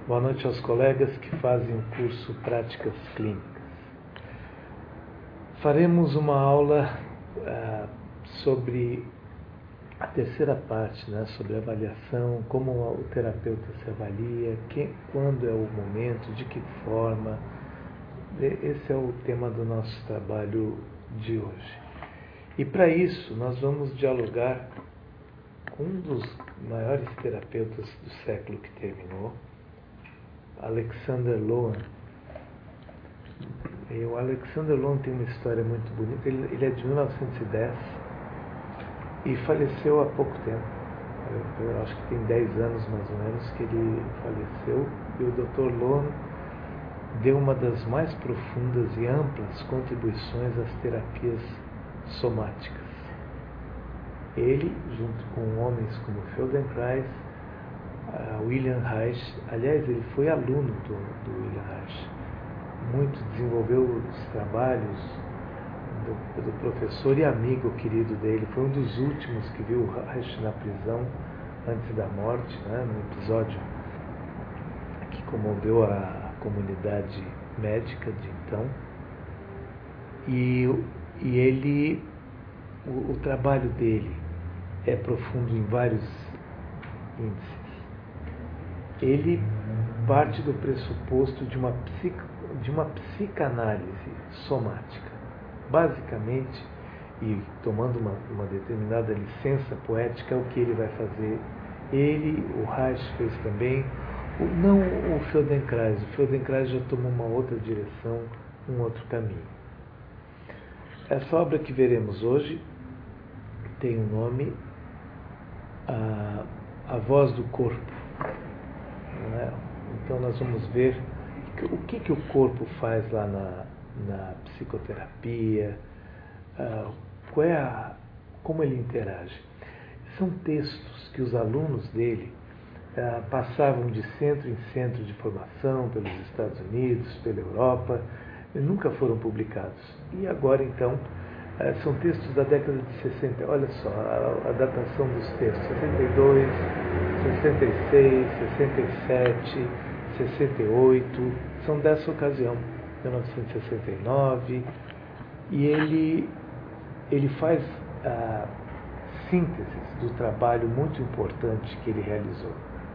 Boa noite aos colegas que fazem o curso Práticas Clínicas. Faremos uma aula sobre a terceira parte, sobre avaliação, como o terapeuta se avalia, quando é o momento, de que forma. Esse é o tema do nosso trabalho de hoje. E para isso nós vamos dialogar com um dos maiores terapeutas do século que terminou, Alexander Lowen. E o Alexander Lowen tem uma história muito bonita. Ele é de 1910 e faleceu há pouco tempo. Eu acho que tem 10 anos mais ou menos que ele faleceu. E o Dr. Lowen deu uma das mais profundas e amplas contribuições às terapias somáticas. Ele, junto com homens como Feldenkrais, William Reich, aliás, ele foi aluno do William Reich, muito desenvolveu os trabalhos do professor e amigo querido dele, foi um dos últimos que viu o Reich na prisão antes da morte, no episódio que comoveu a comunidade médica de então. E ele, o trabalho dele é profundo em vários índices. Ele parte do pressuposto de uma psicanálise somática. Basicamente, e tomando uma determinada licença poética, é o que ele vai fazer. Ele, o Reich fez também, não o Feldenkrais. O Feldenkrais já tomou uma outra direção, um outro caminho. Essa obra que veremos hoje tem o nome A Voz do Corpo. Então nós vamos ver o que o corpo faz lá na psicoterapia, como ele interage. São textos que os alunos dele passavam de centro em centro de formação pelos Estados Unidos, pela Europa, e nunca foram publicados. E agora então são textos da década de 60. Olha só a datação dos textos: 62, 66, 67, 68, são dessa ocasião, 1969, e ele faz sínteses do trabalho muito importante que ele realizou.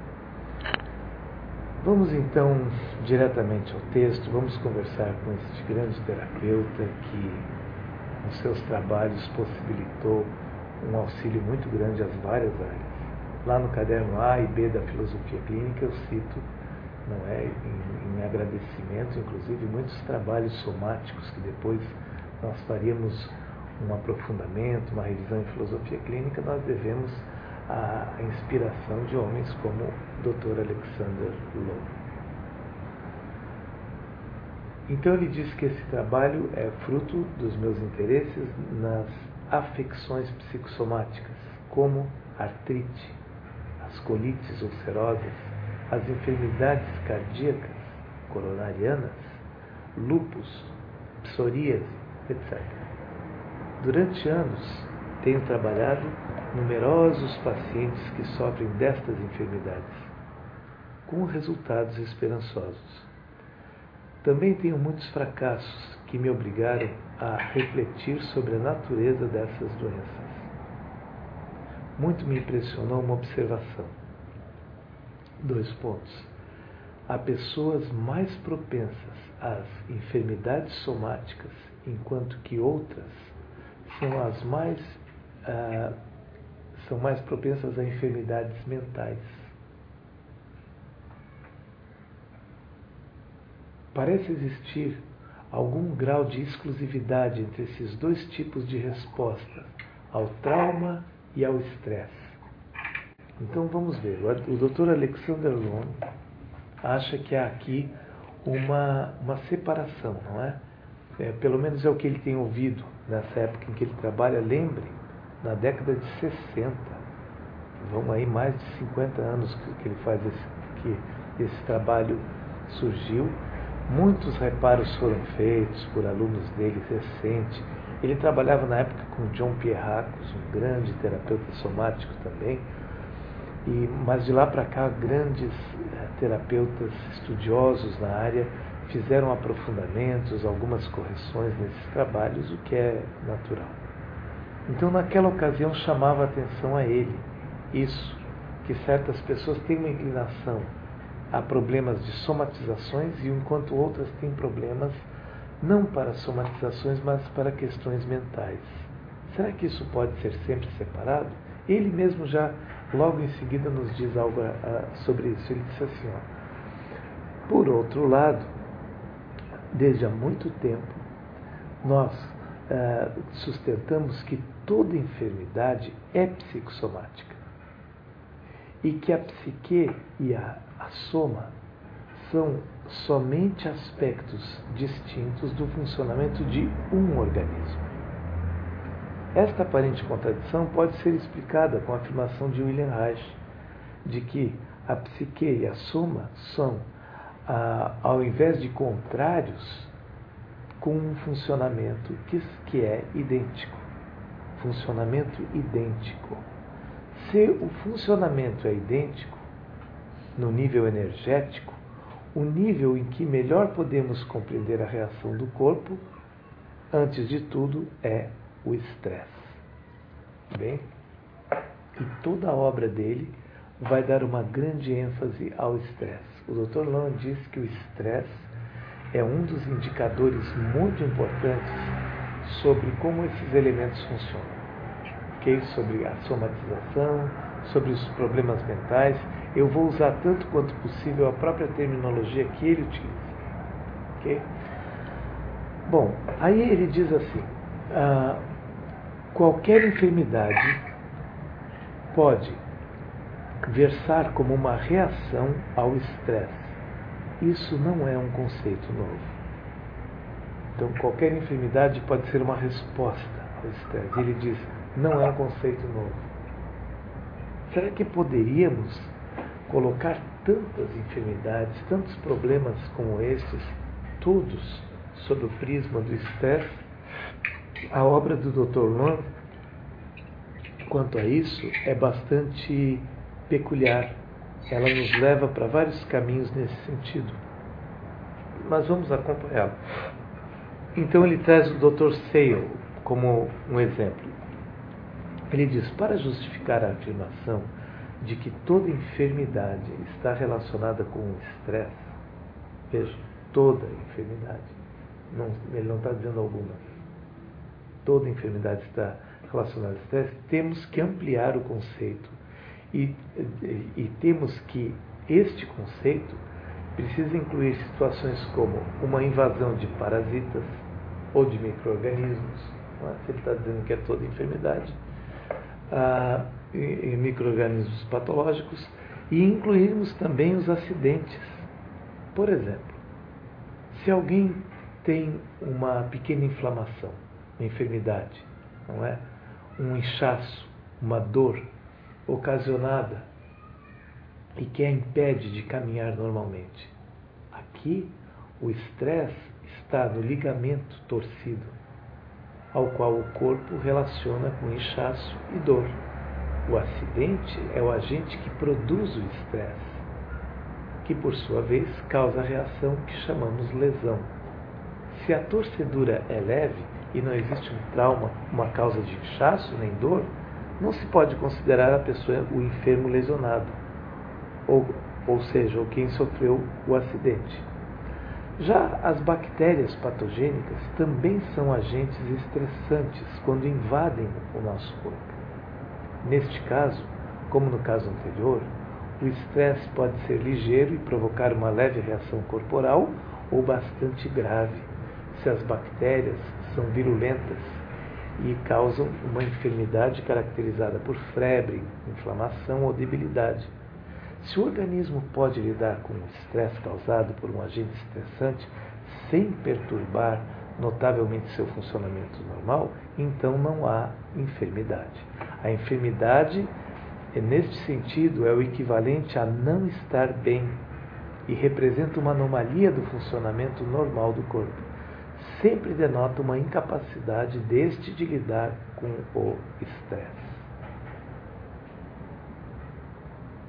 Vamos então diretamente ao texto, vamos conversar com este grande terapeuta que, nos seus trabalhos, possibilitou um auxílio muito grande às várias áreas. Lá no caderno A e B da Filosofia Clínica eu cito, em agradecimento, inclusive, muitos trabalhos somáticos que depois nós faríamos um aprofundamento, uma revisão em Filosofia Clínica. Nós devemos a inspiração de homens como o Dr. Alexander Lowen. Então ele diz que esse trabalho é fruto dos meus interesses nas afecções psicossomáticas, como artrite, as colites ulcerosas, as enfermidades cardíacas, coronarianas, lúpus, psoríase, etc. Durante anos tenho trabalhado numerosos pacientes que sofrem destas enfermidades, com resultados esperançosos. Também tenho muitos fracassos que me obrigaram a refletir sobre a natureza dessas doenças. Muito me impressionou uma observação. 2 pontos. Há pessoas mais propensas às enfermidades somáticas, enquanto que outras são mais propensas a enfermidades mentais. Parece existir algum grau de exclusividade entre esses 2 tipos de resposta, ao trauma e ao estresse. Então vamos ver. O Dr. Alexander Lowen acha que há aqui uma separação, não é? Pelo menos é o que ele tem ouvido nessa época em que ele trabalha. Lembre, na década de 60, vão aí mais de 50 anos que ele faz que esse trabalho surgiu. Muitos reparos foram feitos por alunos dele recentes. Ele trabalhava na época com John Pierracos, um grande terapeuta somático também. Mas de lá para cá, grandes terapeutas estudiosos na área fizeram aprofundamentos, algumas correções nesses trabalhos, o que é natural. Então, naquela ocasião, chamava a atenção a ele isso, que certas pessoas têm uma inclinação a problemas de somatizações, e enquanto outras têm problemas não para somatizações, mas para questões mentais. Será que isso pode ser sempre separado? Ele mesmo já, logo em seguida, nos diz algo sobre isso. Ele disse assim, por outro lado, desde há muito tempo, nós sustentamos que toda enfermidade é psicossomática e que a psique e a soma são somente aspectos distintos do funcionamento de um organismo. Esta aparente contradição pode ser explicada com a afirmação de William Reich de que a psique e a soma são, ao invés de contrários, com um funcionamento que é idêntico. Funcionamento idêntico. Se o funcionamento é idêntico, no nível energético, o nível em que melhor podemos compreender a reação do corpo, antes de tudo, é o estresse. Bem? E toda a obra dele vai dar uma grande ênfase ao estresse. O Dr. Lund diz que o estresse é um dos indicadores muito importantes sobre como esses elementos funcionam. Okay? Sobre a somatização, sobre os problemas mentais. Eu vou usar tanto quanto possível a própria terminologia que ele utiliza. Okay? Bom, aí ele diz assim, qualquer enfermidade pode versar como uma reação ao estresse. Isso não é um conceito novo. Então, qualquer enfermidade pode ser uma resposta ao estresse. Ele diz, não é um conceito novo. Será que poderíamos colocar tantas enfermidades, tantos problemas como estes, todos sob o prisma do estresse? A obra do Dr. Lund, quanto a isso, é bastante peculiar. Ela nos leva para vários caminhos nesse sentido. Mas vamos acompanhá-lo. Então ele traz o Dr. Sale como um exemplo. Ele diz, para justificar a afirmação de que toda enfermidade está relacionada com o estresse, veja, toda enfermidade, ele não está dizendo algumas, toda enfermidade está relacionada ao estresse, temos que ampliar o conceito e temos que este conceito precisa incluir situações como uma invasão de parasitas ou de micro-organismos, se ele está dizendo que é toda enfermidade, em micro-organismos patológicos, e incluirmos também os acidentes. Por exemplo, se alguém tem uma pequena inflamação, uma enfermidade, não é? Um inchaço, uma dor ocasionada e que a impede de caminhar normalmente. Aqui, o estresse está no ligamento torcido, ao qual o corpo relaciona com inchaço e dor. O acidente é o agente que produz o estresse, que por sua vez causa a reação que chamamos lesão. Se a torcedura é leve e não existe um trauma, uma causa de inchaço nem dor, não se pode considerar a pessoa o enfermo lesionado, ou seja, o quem sofreu o acidente. Já as bactérias patogênicas também são agentes estressantes quando invadem o nosso corpo. Neste caso, como no caso anterior, o estresse pode ser ligeiro e provocar uma leve reação corporal ou bastante grave, se as bactérias são virulentas e causam uma enfermidade caracterizada por febre, inflamação ou debilidade. Se o organismo pode lidar com o estresse causado por um agente estressante sem perturbar notavelmente seu funcionamento normal, então não há enfermidade. A enfermidade, neste sentido, é o equivalente a não estar bem e representa uma anomalia do funcionamento normal do corpo. Sempre denota uma incapacidade deste de lidar com o estresse.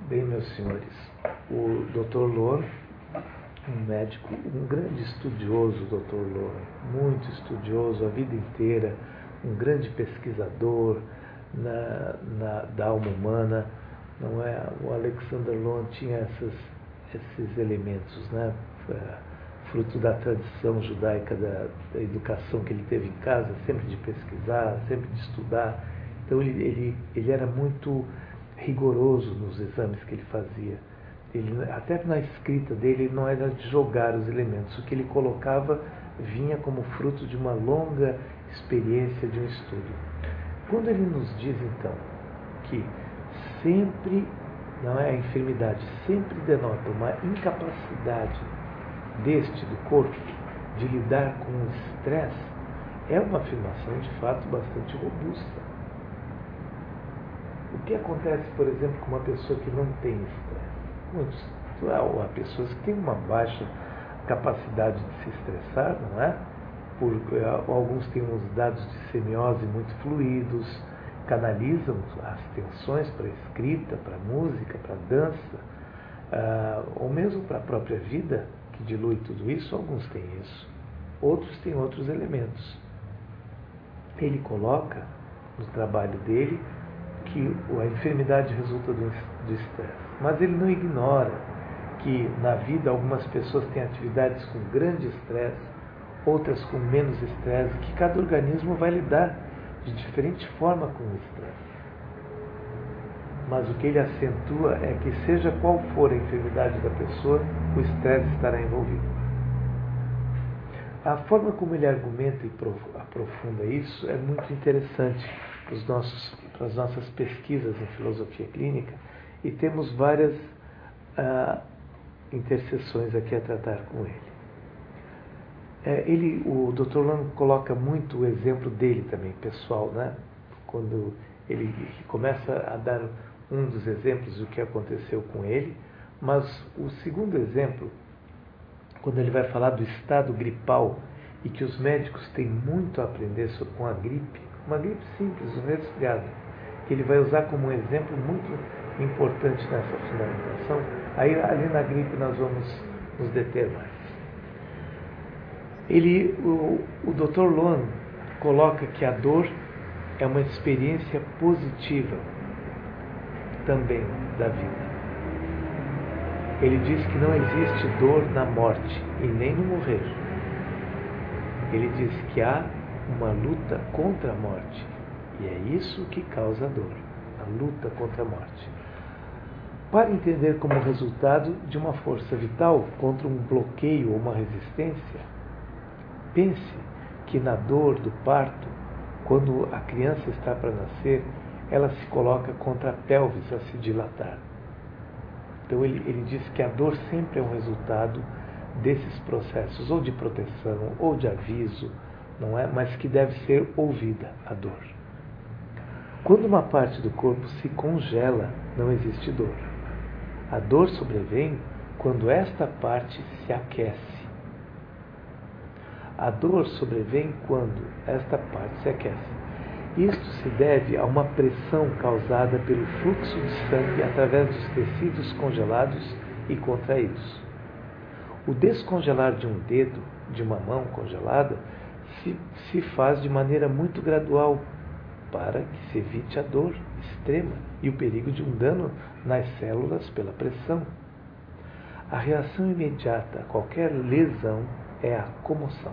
Bem, meus senhores, o Dr. Lohr, um médico, um grande estudioso, Dr. Lohr, muito estudioso a vida inteira, um grande pesquisador da alma humana, não é? O Alexander Lohr tinha esses elementos, né? Fruto da tradição judaica, da educação que ele teve em casa, sempre de pesquisar, sempre de estudar. Então ele era muito rigoroso nos exames que ele fazia. Até na escrita dele, ele não era de jogar os elementos. O que ele colocava vinha como fruto de uma longa experiência de um estudo. Quando ele nos diz, então, que sempre, não é a enfermidade, sempre denota uma incapacidade do corpo de lidar com o estresse, é uma afirmação de fato bastante robusta. O que acontece, por exemplo, com uma pessoa que não tem estresse? Há pessoas que têm uma baixa capacidade de se estressar, não é? Alguns têm uns dados de semiose muito fluidos, canalizam as tensões para a escrita, para a música, para a dança, ou mesmo para a própria vida, que dilui tudo isso. Alguns têm isso, outros têm outros elementos. Ele coloca no trabalho dele que a enfermidade resulta do estresse, mas ele não ignora que na vida algumas pessoas têm atividades com grande estresse, outras com menos estresse, que cada organismo vai lidar de diferente forma com o estresse. Mas o que ele acentua é que seja qual for a enfermidade da pessoa, o estresse estará envolvido. A forma como ele argumenta e aprofunda isso é muito interessante para as nossas pesquisas em filosofia clínica, e temos várias interseções aqui a tratar com ele. O Dr. Lohr coloca muito o exemplo dele também, pessoal, né? Quando ele começa a dar um dos exemplos do que aconteceu com ele, mas o segundo exemplo, quando ele vai falar do estado gripal e que os médicos têm muito a aprender com a gripe, uma gripe simples, um resfriado, que ele vai usar como um exemplo muito importante nessa fundamentação. Aí ali na gripe nós vamos nos deter mais. O Dr. Lohr coloca que a dor é uma experiência positiva também da vida. Ele diz que não existe dor na morte e nem no morrer. Ele diz que há uma luta contra a morte, e é isso que causa a dor, a luta contra a morte. Para entender como resultado de uma força vital contra um bloqueio ou uma resistência, pense que na dor do parto, quando a criança está para nascer, ela se coloca contra a pelvis a se dilatar. Então ele diz que a dor sempre é um resultado desses processos, ou de proteção, ou de aviso, não é? Mas que deve ser ouvida, a dor. Quando uma parte do corpo se congela, não existe dor. A dor sobrevém quando esta parte se aquece. A dor sobrevém quando esta parte se aquece. Isto se deve a uma pressão causada pelo fluxo de sangue através dos tecidos congelados e contraídos. O descongelar de um dedo, de uma mão congelada, se faz de maneira muito gradual, para que se evite a dor extrema e o perigo de um dano nas células pela pressão. A reação imediata a qualquer lesão é a comoção.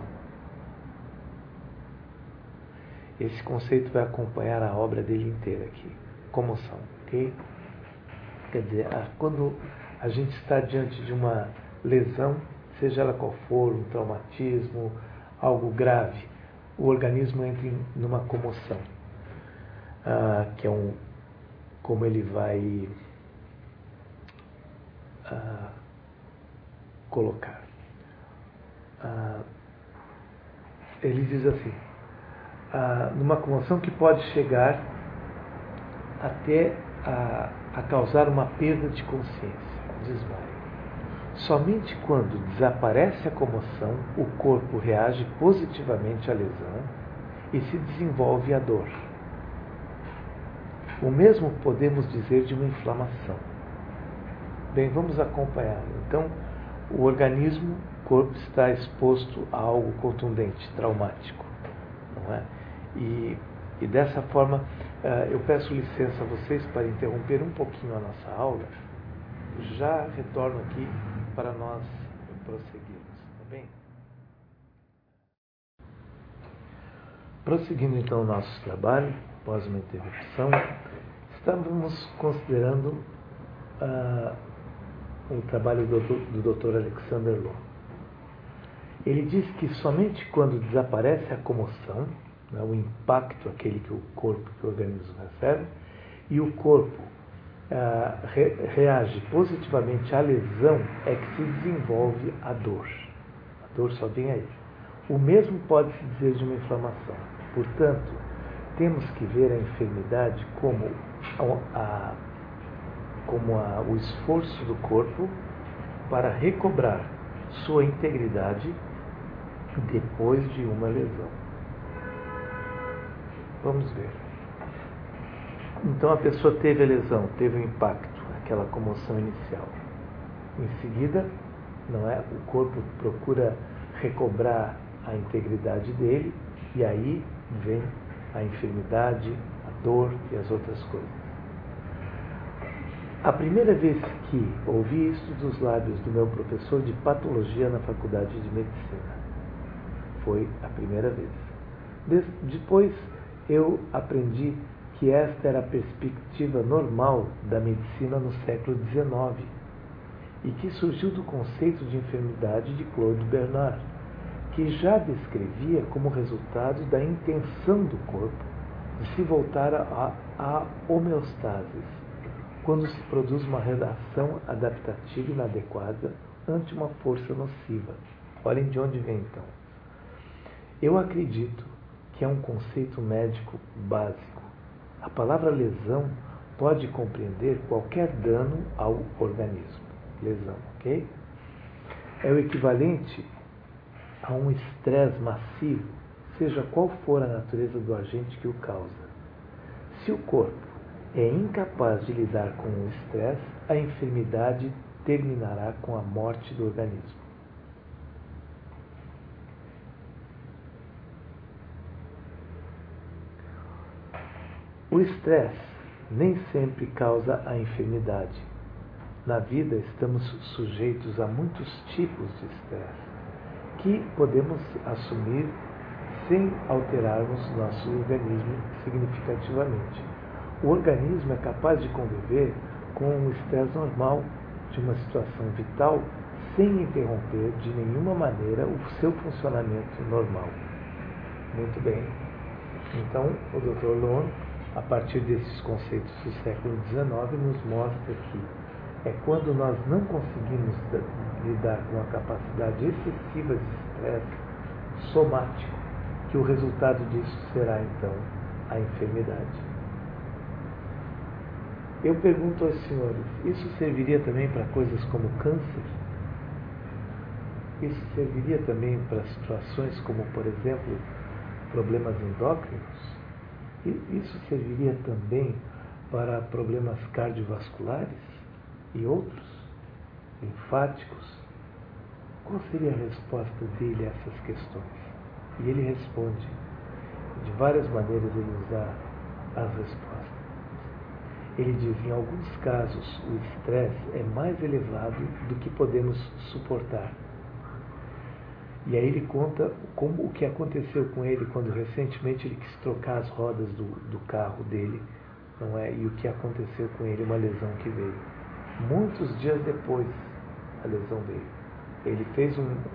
Esse conceito vai acompanhar a obra dele inteira aqui. Comoção, ok? Quer dizer, quando a gente está diante de uma lesão, seja ela qual for, um traumatismo, algo grave, o organismo entra numa comoção, que é como ele vai colocar. Ele diz assim, numa comoção que pode chegar até a causar uma perda de consciência, desmaio. Somente quando desaparece a comoção, o corpo reage positivamente à lesão e se desenvolve a dor. O mesmo podemos dizer de uma inflamação. Bem, vamos acompanhar. Então, o organismo, o corpo está exposto a algo contundente, traumático, não é? E dessa forma, eu peço licença a vocês para interromper um pouquinho a nossa aula. Já retorno aqui para nós prosseguirmos, tá bem? Prosseguindo então o nosso trabalho, após uma interrupção, estávamos considerando o trabalho do Dr. Alexander Lowen. Ele diz que somente quando desaparece a comoção, né, o impacto aquele que o corpo, que o organismo recebe, e o corpo reage positivamente à lesão, é que se desenvolve a dor. A dor só vem aí. O mesmo pode-se dizer de uma inflamação. Portanto, temos que ver a enfermidade como o esforço do corpo para recobrar sua integridade depois de uma lesão. Vamos ver. Então a pessoa teve a lesão, teve o impacto, aquela comoção inicial. Em seguida, não é? O corpo procura recobrar a integridade dele e aí vem a enfermidade, a dor e as outras coisas. A primeira vez que ouvi isso dos lábios do meu professor de patologia na faculdade de medicina, foi a primeira vez. Depois eu aprendi que esta era a perspectiva normal da medicina no século XIX e que surgiu do conceito de enfermidade de Claude Bernard, que já descrevia como resultado da intenção do corpo de se voltar à homeostase, quando se produz uma reação adaptativa inadequada ante uma força nociva. Olhem de onde vem então. Eu acredito que é um conceito médico básico. A palavra lesão pode compreender qualquer dano ao organismo. Lesão, ok? É o equivalente a um estresse massivo, seja qual for a natureza do agente que o causa. Se o corpo é incapaz de lidar com o estresse, a enfermidade terminará com a morte do organismo. O estresse nem sempre causa a enfermidade. Na vida estamos sujeitos a muitos tipos de estresse que podemos assumir sem alterarmos nosso organismo significativamente. O organismo é capaz de conviver com o estresse normal de uma situação vital sem interromper de nenhuma maneira o seu funcionamento normal. Muito bem. Então, o Dr. Lowen, a partir desses conceitos do século XIX, nos mostra que é quando nós não conseguimos lidar com a capacidade excessiva de estresse somático que o resultado disso será, então, a enfermidade. Eu pergunto aos senhores, isso serviria também para coisas como câncer? Isso serviria também para situações como, por exemplo, problemas endócrinos? Isso serviria também para problemas cardiovasculares e outros, linfáticos? Qual seria a resposta dele a essas questões? E ele responde. De várias maneiras ele usa as respostas. Ele diz, em alguns casos, o estresse é mais elevado do que podemos suportar. E aí ele conta o que aconteceu com ele quando recentemente ele quis trocar as rodas do carro dele, não é? E o que aconteceu com ele, uma lesão que veio. Muitos dias depois, a lesão veio. Ele fez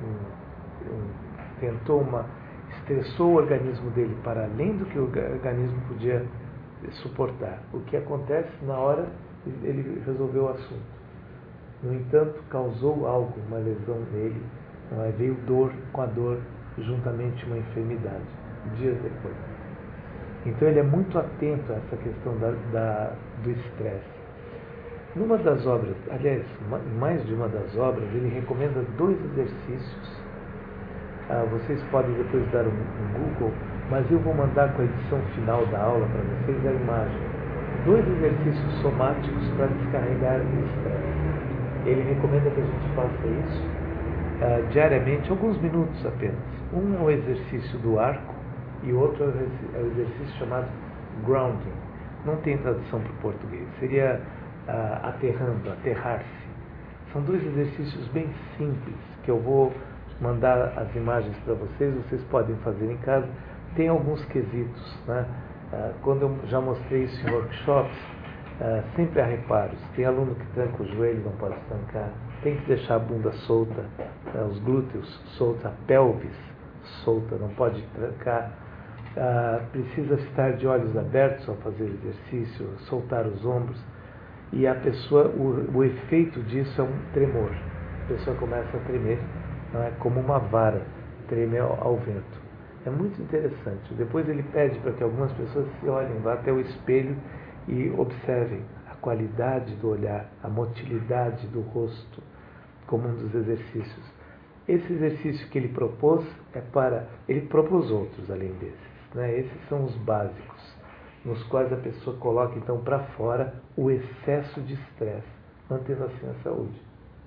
estressou o organismo dele para além do que o organismo podia suportar. O que acontece na hora, ele resolveu o assunto. No entanto, causou algo, uma lesão nele, não é? Veio dor com a dor, juntamente uma enfermidade, dias depois. Então ele é muito atento a essa questão do estresse. Numa das obras, aliás, em mais de uma das obras, ele recomenda 2 exercícios. Vocês podem depois dar um Google, mas eu vou mandar com a edição final da aula para vocês a imagem. 2 exercícios somáticos para descarregar o estresse. Ele recomenda que a gente faça isso diariamente, alguns minutos apenas. Um é o exercício do arco e o outro é o exercício chamado grounding. Não tem tradução para o português. Seria aterrando, aterrar-se. São dois exercícios bem simples que eu vou mandar as imagens para vocês. Vocês podem fazer em casa. Tem alguns quesitos, né? Quando eu já mostrei isso em workshops, sempre há reparos. Tem aluno que tranca o joelho, não pode trancar. Tem que deixar a bunda solta, os glúteos soltos, a pelvis solta, não pode trancar. Precisa estar de olhos abertos ao fazer exercício, soltar os ombros. E a pessoa, o efeito disso é um tremor. A pessoa começa a tremer, não é? Como uma vara, treme ao vento. É muito interessante. Depois ele pede para que algumas pessoas se olhem, vá até o espelho e observem a qualidade do olhar, a motilidade do rosto, como um dos exercícios. Esse exercício que ele propôs ele propôs outros além desses, né? Esses são os básicos, nos quais a pessoa coloca então para fora o excesso de estresse, mantendo assim a saúde.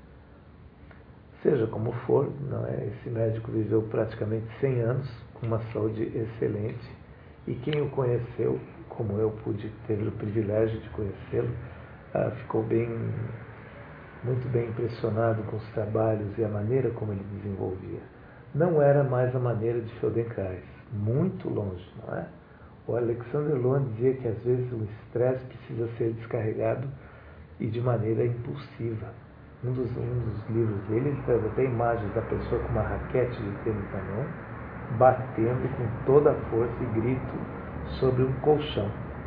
Seja como for, não é? Esse médico viveu praticamente 100 anos, com uma saúde excelente, e quem o conheceu, como eu teve o privilégio de conhecê-lo, ficou muito bem impressionado com os trabalhos e a maneira como ele desenvolvia. Não era mais a maneira de Feldenkrais, muito longe, não é? O Alexander Lowen dizia que às vezes o estresse precisa ser descarregado e de maneira impulsiva. Um dos livros dele, ele traz até imagens da pessoa com uma raquete de tênis na mão, batendo com toda a força e grito sobre um colchão.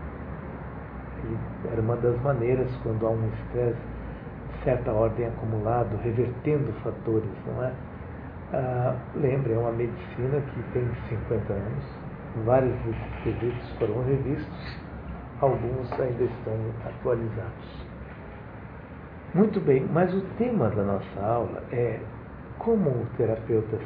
Era uma das maneiras, quando há um estresse de certa ordem acumulado, revertendo fatores, não é? Lembre, é uma medicina que tem 50 anos, vários desses quesitos foram revistos, alguns ainda estão atualizados. Muito bem, mas o tema da nossa aula é como o terapeuta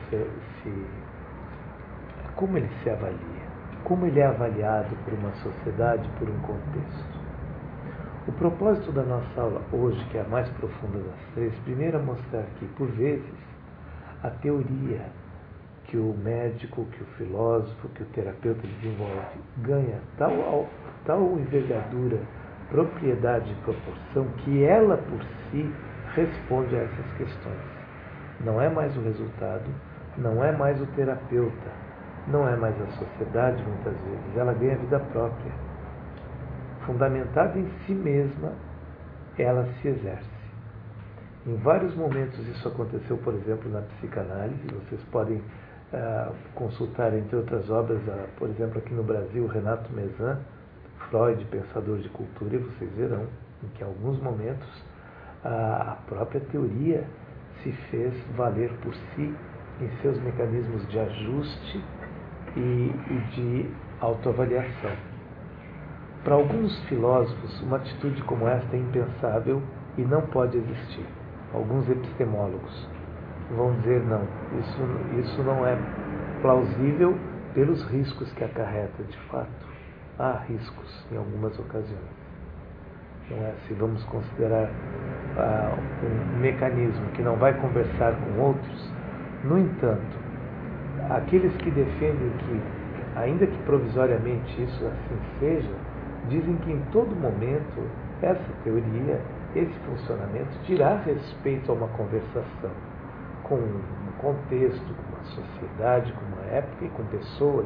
como ele se avalia, como ele é avaliado por uma sociedade, por um contexto. O propósito da nossa aula hoje, que é a mais profunda das três, primeiro é mostrar que, por vezes, a teoria que o médico, que o filósofo, que o terapeuta desenvolve ganha tal envergadura, propriedade e proporção que ela por si responde a essas questões. Não é mais o resultado, não é mais o terapeuta, não é mais a sociedade muitas vezes, ela ganha vida própria. Fundamentada em si mesma, ela se exerce. Em vários momentos isso aconteceu, por exemplo, na psicanálise. Vocês podem consultar, entre outras obras, por exemplo, aqui no Brasil, Renato Mezan, Freud, Pensador de Cultura, e vocês verão em que, em alguns momentos, a própria teoria se fez valer por si em seus mecanismos de ajuste e de autoavaliação. Para alguns filósofos, uma atitude como esta é impensável e não pode existir. Alguns epistemólogos vão dizer não, isso não é plausível pelos riscos que acarreta. De fato, há riscos em algumas ocasiões. Não é? Se vamos considerar um mecanismo que não vai conversar com outros, no entanto, aqueles que defendem que, ainda que provisoriamente isso assim seja, dizem que em todo momento essa teoria, esse funcionamento dirá respeito a uma conversação com um contexto, com uma sociedade, com uma época e com pessoas.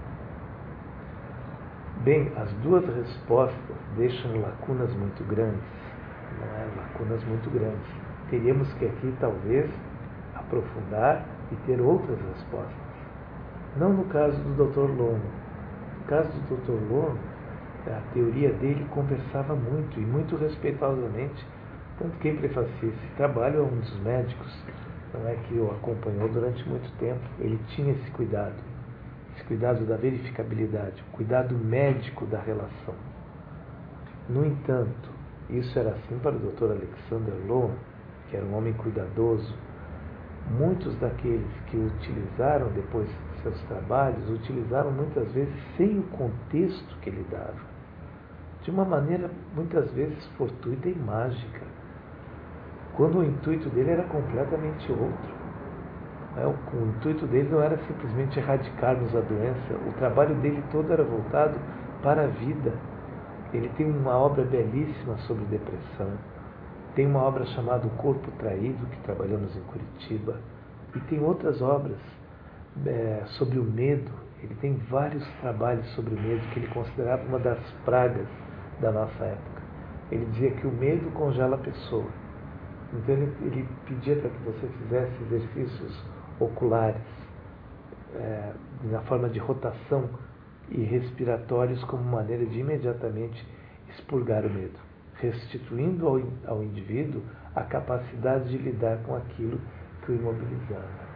Bem, as duas respostas deixam lacunas muito grandes, não é? Lacunas muito grandes. Teríamos que aqui, talvez, aprofundar e ter outras respostas. Não no caso do Dr. Lowen. No caso do Dr. Lowen, a teoria dele conversava muito e muito respeitosamente, tanto que quem prefacia esse trabalho é um dos médicos, não é, que o acompanhou durante muito tempo. Ele tinha esse cuidado da verificabilidade, o cuidado médico da relação. No entanto, isso era assim para o Dr. Alexander Lowen, que era um homem cuidadoso. Muitos daqueles que utilizaram depois seus trabalhos, utilizaram muitas vezes sem o contexto que ele dava, de uma maneira muitas vezes fortuita e mágica. quando o intuito dele era completamente outro. O intuito dele não era simplesmente erradicar-nos a doença, o trabalho dele todo era voltado para a vida. Ele tem uma obra belíssima sobre depressão, tem uma obra chamada O Corpo Traído, que trabalhamos em Curitiba, e tem outras obras sobre o medo. Ele tem vários trabalhos sobre o medo que ele considerava uma das pragas da nossa época. Ele dizia que o medo congela a pessoa. Então ele pedia para que você fizesse exercícios oculares, na forma de rotação e respiratórios, como maneira de imediatamente expurgar o medo, restituindo ao indivíduo a capacidade de lidar com aquilo que o imobilizava.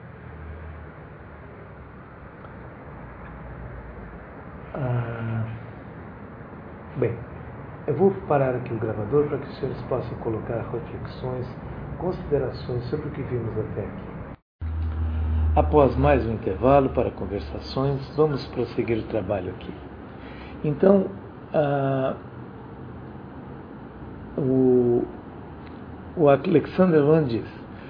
Bem, eu vou parar aqui o gravador para que os senhores possam colocar reflexões, considerações sobre o que vimos até aqui. Após mais um intervalo para conversações, vamos prosseguir o trabalho aqui. Então, o Alexander Lowen diz,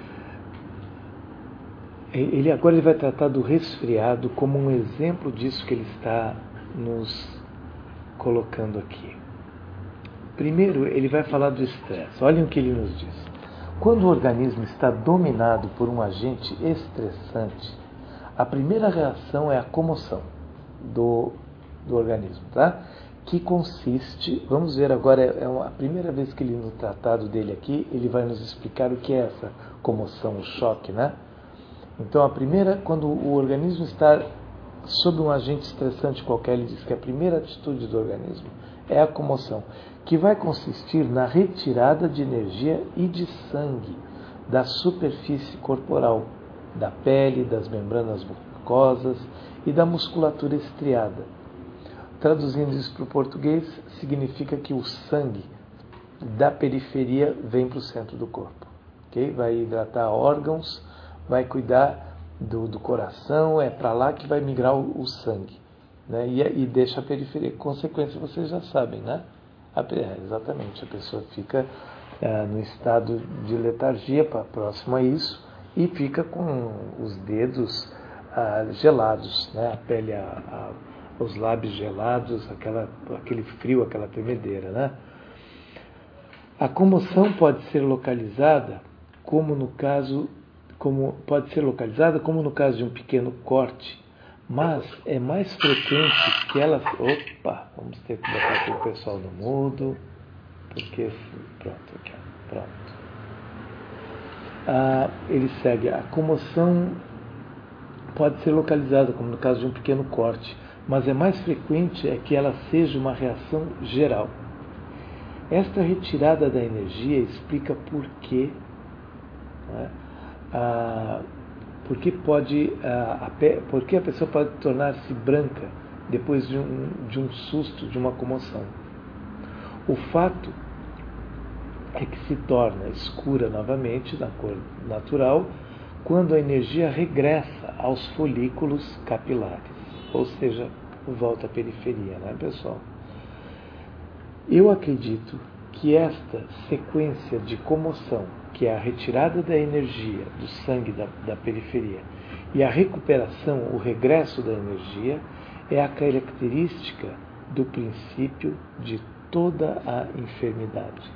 agora ele vai tratar do resfriado como um exemplo disso que ele está nos colocando aqui. Primeiro, ele vai falar do estresse. Olhem o que ele nos diz. Quando o organismo está dominado por um agente estressante, a primeira reação é a comoção do organismo, tá? Que consiste, vamos ver agora, a primeira vez que ele no tratado dele aqui, ele vai nos explicar o que é essa comoção, o choque, né? Então a primeira, quando o organismo está sob um agente estressante qualquer, ele diz que a primeira atitude do organismo é a comoção, que vai consistir na retirada de energia e de sangue da superfície corporal, da pele, das membranas mucosas e da musculatura estriada. Traduzindo isso para o português, significa que o sangue da periferia vem para o centro do corpo. Okay? Vai hidratar órgãos, vai cuidar do coração, é para lá que vai migrar o sangue, né? E deixa a periferia. Consequência, vocês já sabem, né? Exatamente, a pessoa fica no estado de letargia, próximo a isso, e fica com os dedos gelados, né? A pele, os lábios gelados, aquele frio, aquela tremedeira, né? A comoção pode ser localizada como no caso de um pequeno corte, mas é mais frequente que ela... Opa, vamos ter que botar aqui o pessoal no mudo, porque... Pronto. Ele segue. A comoção pode ser localizada como no caso de um pequeno corte, mas é mais frequente que ela seja uma reação geral. Esta retirada da energia explica por que... né? Porque a pessoa pode tornar-se branca depois de um susto, de uma comoção. O fato é que se torna escura novamente, na cor natural, quando a energia regressa aos folículos capilares, ou seja, volta à periferia, né, pessoal? Eu acredito que esta sequência de comoção, que é a retirada da energia do sangue da periferia e a recuperação, o regresso da energia, é a característica do princípio de toda a enfermidade.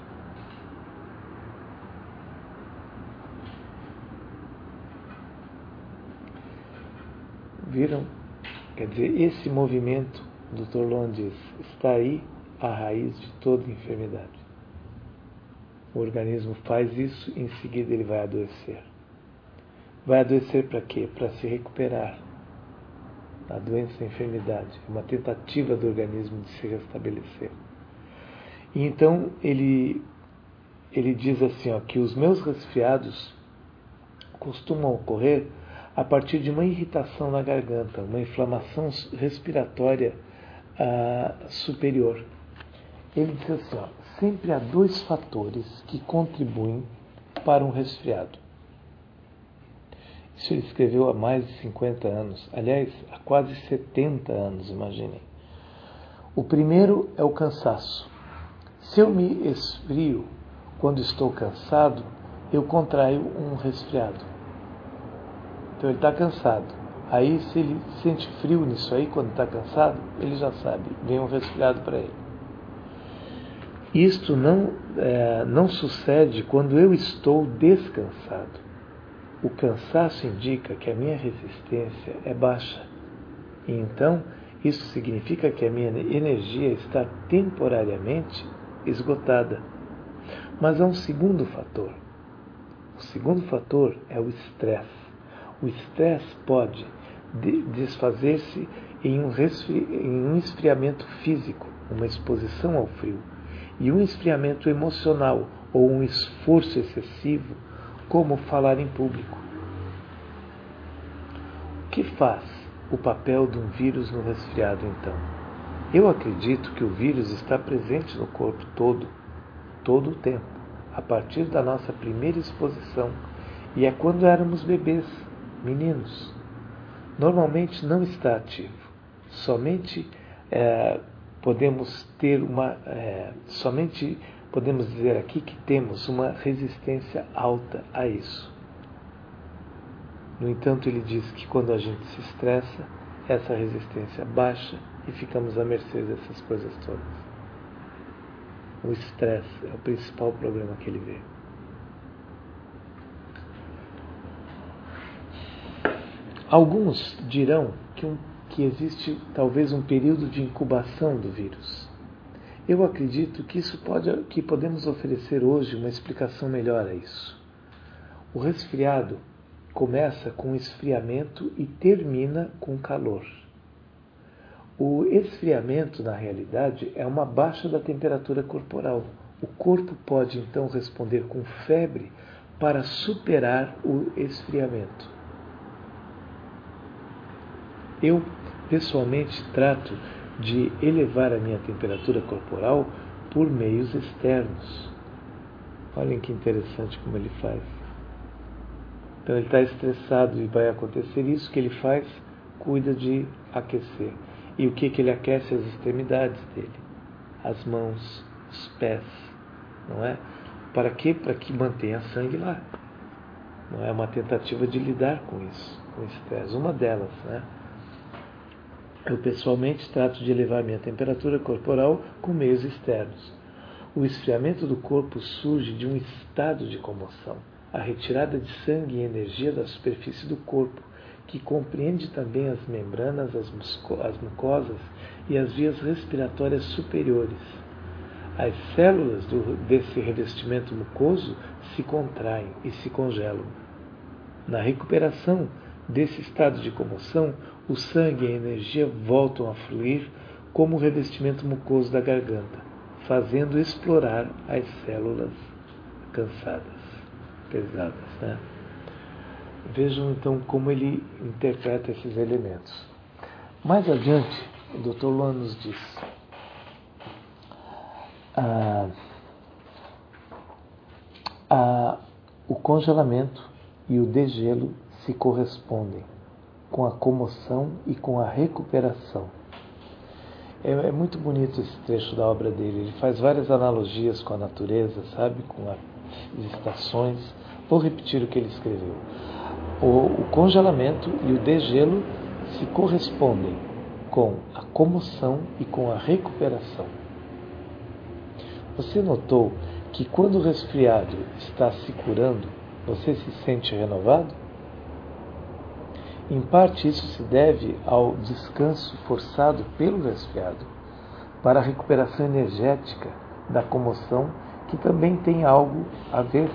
Viram? Quer dizer, esse movimento, o Dr. Lowen diz, está aí a raiz de toda enfermidade. O organismo faz isso e em seguida ele vai adoecer. Vai adoecer para quê? Para se recuperar. A doença é a enfermidade, é uma tentativa do organismo de se restabelecer. E então ele diz assim, que os meus resfriados costumam ocorrer a partir de uma irritação na garganta, uma inflamação respiratória superior. Ele diz assim, sempre há 2 fatores que contribuem para um resfriado. Isso ele escreveu há mais de 50 anos, aliás, há quase 70 anos, imaginem. O primeiro é o cansaço. Se eu me esfrio quando estou cansado, eu contraio um resfriado. Então ele está cansado. Aí se ele sente frio nisso aí, quando está cansado, ele já sabe, vem um resfriado para ele. Isto não sucede quando eu estou descansado. O cansaço indica que a minha resistência é baixa. E então, isso significa que a minha energia está temporariamente esgotada. Mas há um segundo fator. O segundo fator é o estresse. O estresse pode desfazer-se em um esfriamento físico, uma exposição ao frio, e um esfriamento emocional ou um esforço excessivo, como falar em público. O que faz o papel de um vírus no resfriado, então? Eu acredito que o vírus está presente no corpo todo o tempo, a partir da nossa primeira exposição, e é quando éramos bebês, meninos. Normalmente não está ativo. Somente podemos dizer aqui que temos uma resistência alta a isso. No entanto, ele diz que quando a gente se estressa, essa resistência baixa e ficamos à mercê dessas coisas todas. O estresse é o principal problema que ele vê. Alguns dirão que existe talvez um período de incubação do vírus. Eu acredito que podemos oferecer hoje uma explicação melhor a isso. O resfriado começa com esfriamento e termina com calor. O esfriamento, na realidade, é uma baixa da temperatura corporal. O corpo pode, então, responder com febre para superar o esfriamento. Eu, pessoalmente, trato de elevar a minha temperatura corporal por meios externos. Olhem que interessante como ele faz. Então ele está estressado e vai acontecer isso que ele faz, cuida de aquecer. E o que ele aquece? As extremidades dele, as mãos, os pés, não é? Para quê? Para que mantenha sangue lá. Não é uma tentativa de lidar com isso, com o estresse. Uma delas, né? Eu pessoalmente trato de elevar minha temperatura corporal com meios externos. O esfriamento do corpo surge de um estado de comoção, a retirada de sangue e energia da superfície do corpo, que compreende também as membranas, as mucosas e as vias respiratórias superiores. As células desse revestimento mucoso se contraem e se congelam. Na recuperação desse estado de comoção, o sangue e a energia voltam a fluir como o revestimento mucoso da garganta, fazendo explorar as células cansadas, pesadas, né? Vejam então como ele interpreta esses elementos. Mais adiante, o Dr. Luan nos diz: o congelamento e o degelo se correspondem com a comoção e com a recuperação. É muito bonito esse trecho da obra dele. Ele faz várias analogias com a natureza, sabe? Com as estações. Vou repetir o que ele escreveu. O congelamento e o degelo se correspondem com a comoção e com a recuperação. Você notou que quando o resfriado está se curando, você se sente renovado? Em parte, isso se deve ao descanso forçado pelo resfriado, para a recuperação energética da comoção, que também tem algo a ver.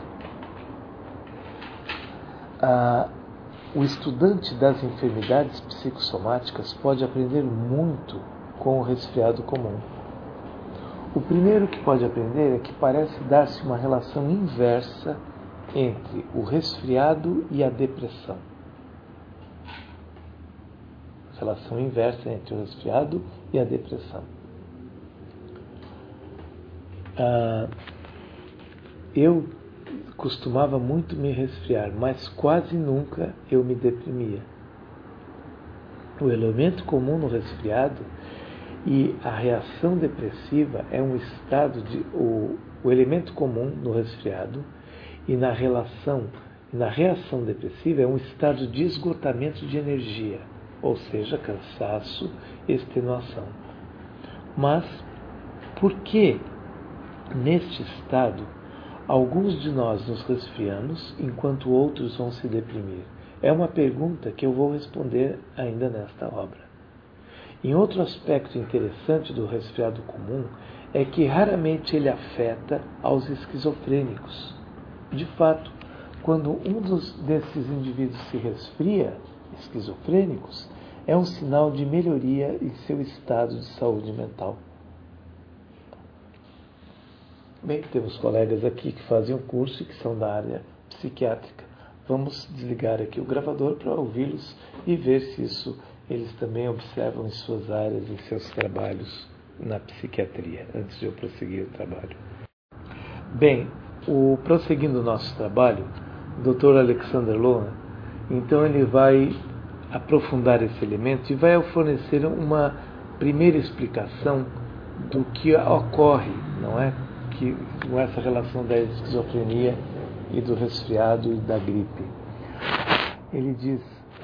O estudante das enfermidades psicossomáticas pode aprender muito com o resfriado comum. O primeiro que pode aprender é que parece dar-se uma relação inversa entre o resfriado e a depressão. Relação inversa entre o resfriado e a depressão. Eu costumava muito me resfriar, mas quase nunca eu me deprimia. O elemento comum no resfriado e a reação depressiva é um estado de... O elemento comum no resfriado E na reação depressiva é um estado de esgotamento de energia, ou seja, cansaço, extenuação. Mas por que, neste estado, alguns de nós nos resfriamos enquanto outros vão se deprimir? É uma pergunta que eu vou responder ainda nesta obra. Em outro aspecto interessante do resfriado comum é que raramente ele afeta aos esquizofrênicos. De fato, quando um desses indivíduos se resfria, esquizofrênicos, é um sinal de melhoria em seu estado de saúde mental. Bem, temos colegas aqui que fazem o curso e que são da área psiquiátrica. Vamos desligar aqui o gravador para ouvi-los e ver se isso eles também observam em suas áreas, em seus trabalhos na psiquiatria, antes de eu prosseguir o trabalho. Bem, prosseguindo o nosso trabalho, o Dr. Alexander Lowen, então ele vai aprofundar esse elemento e vai fornecer uma primeira explicação do que ocorre, não é? Com essa relação da esquizofrenia e do resfriado e da gripe. Ele diz,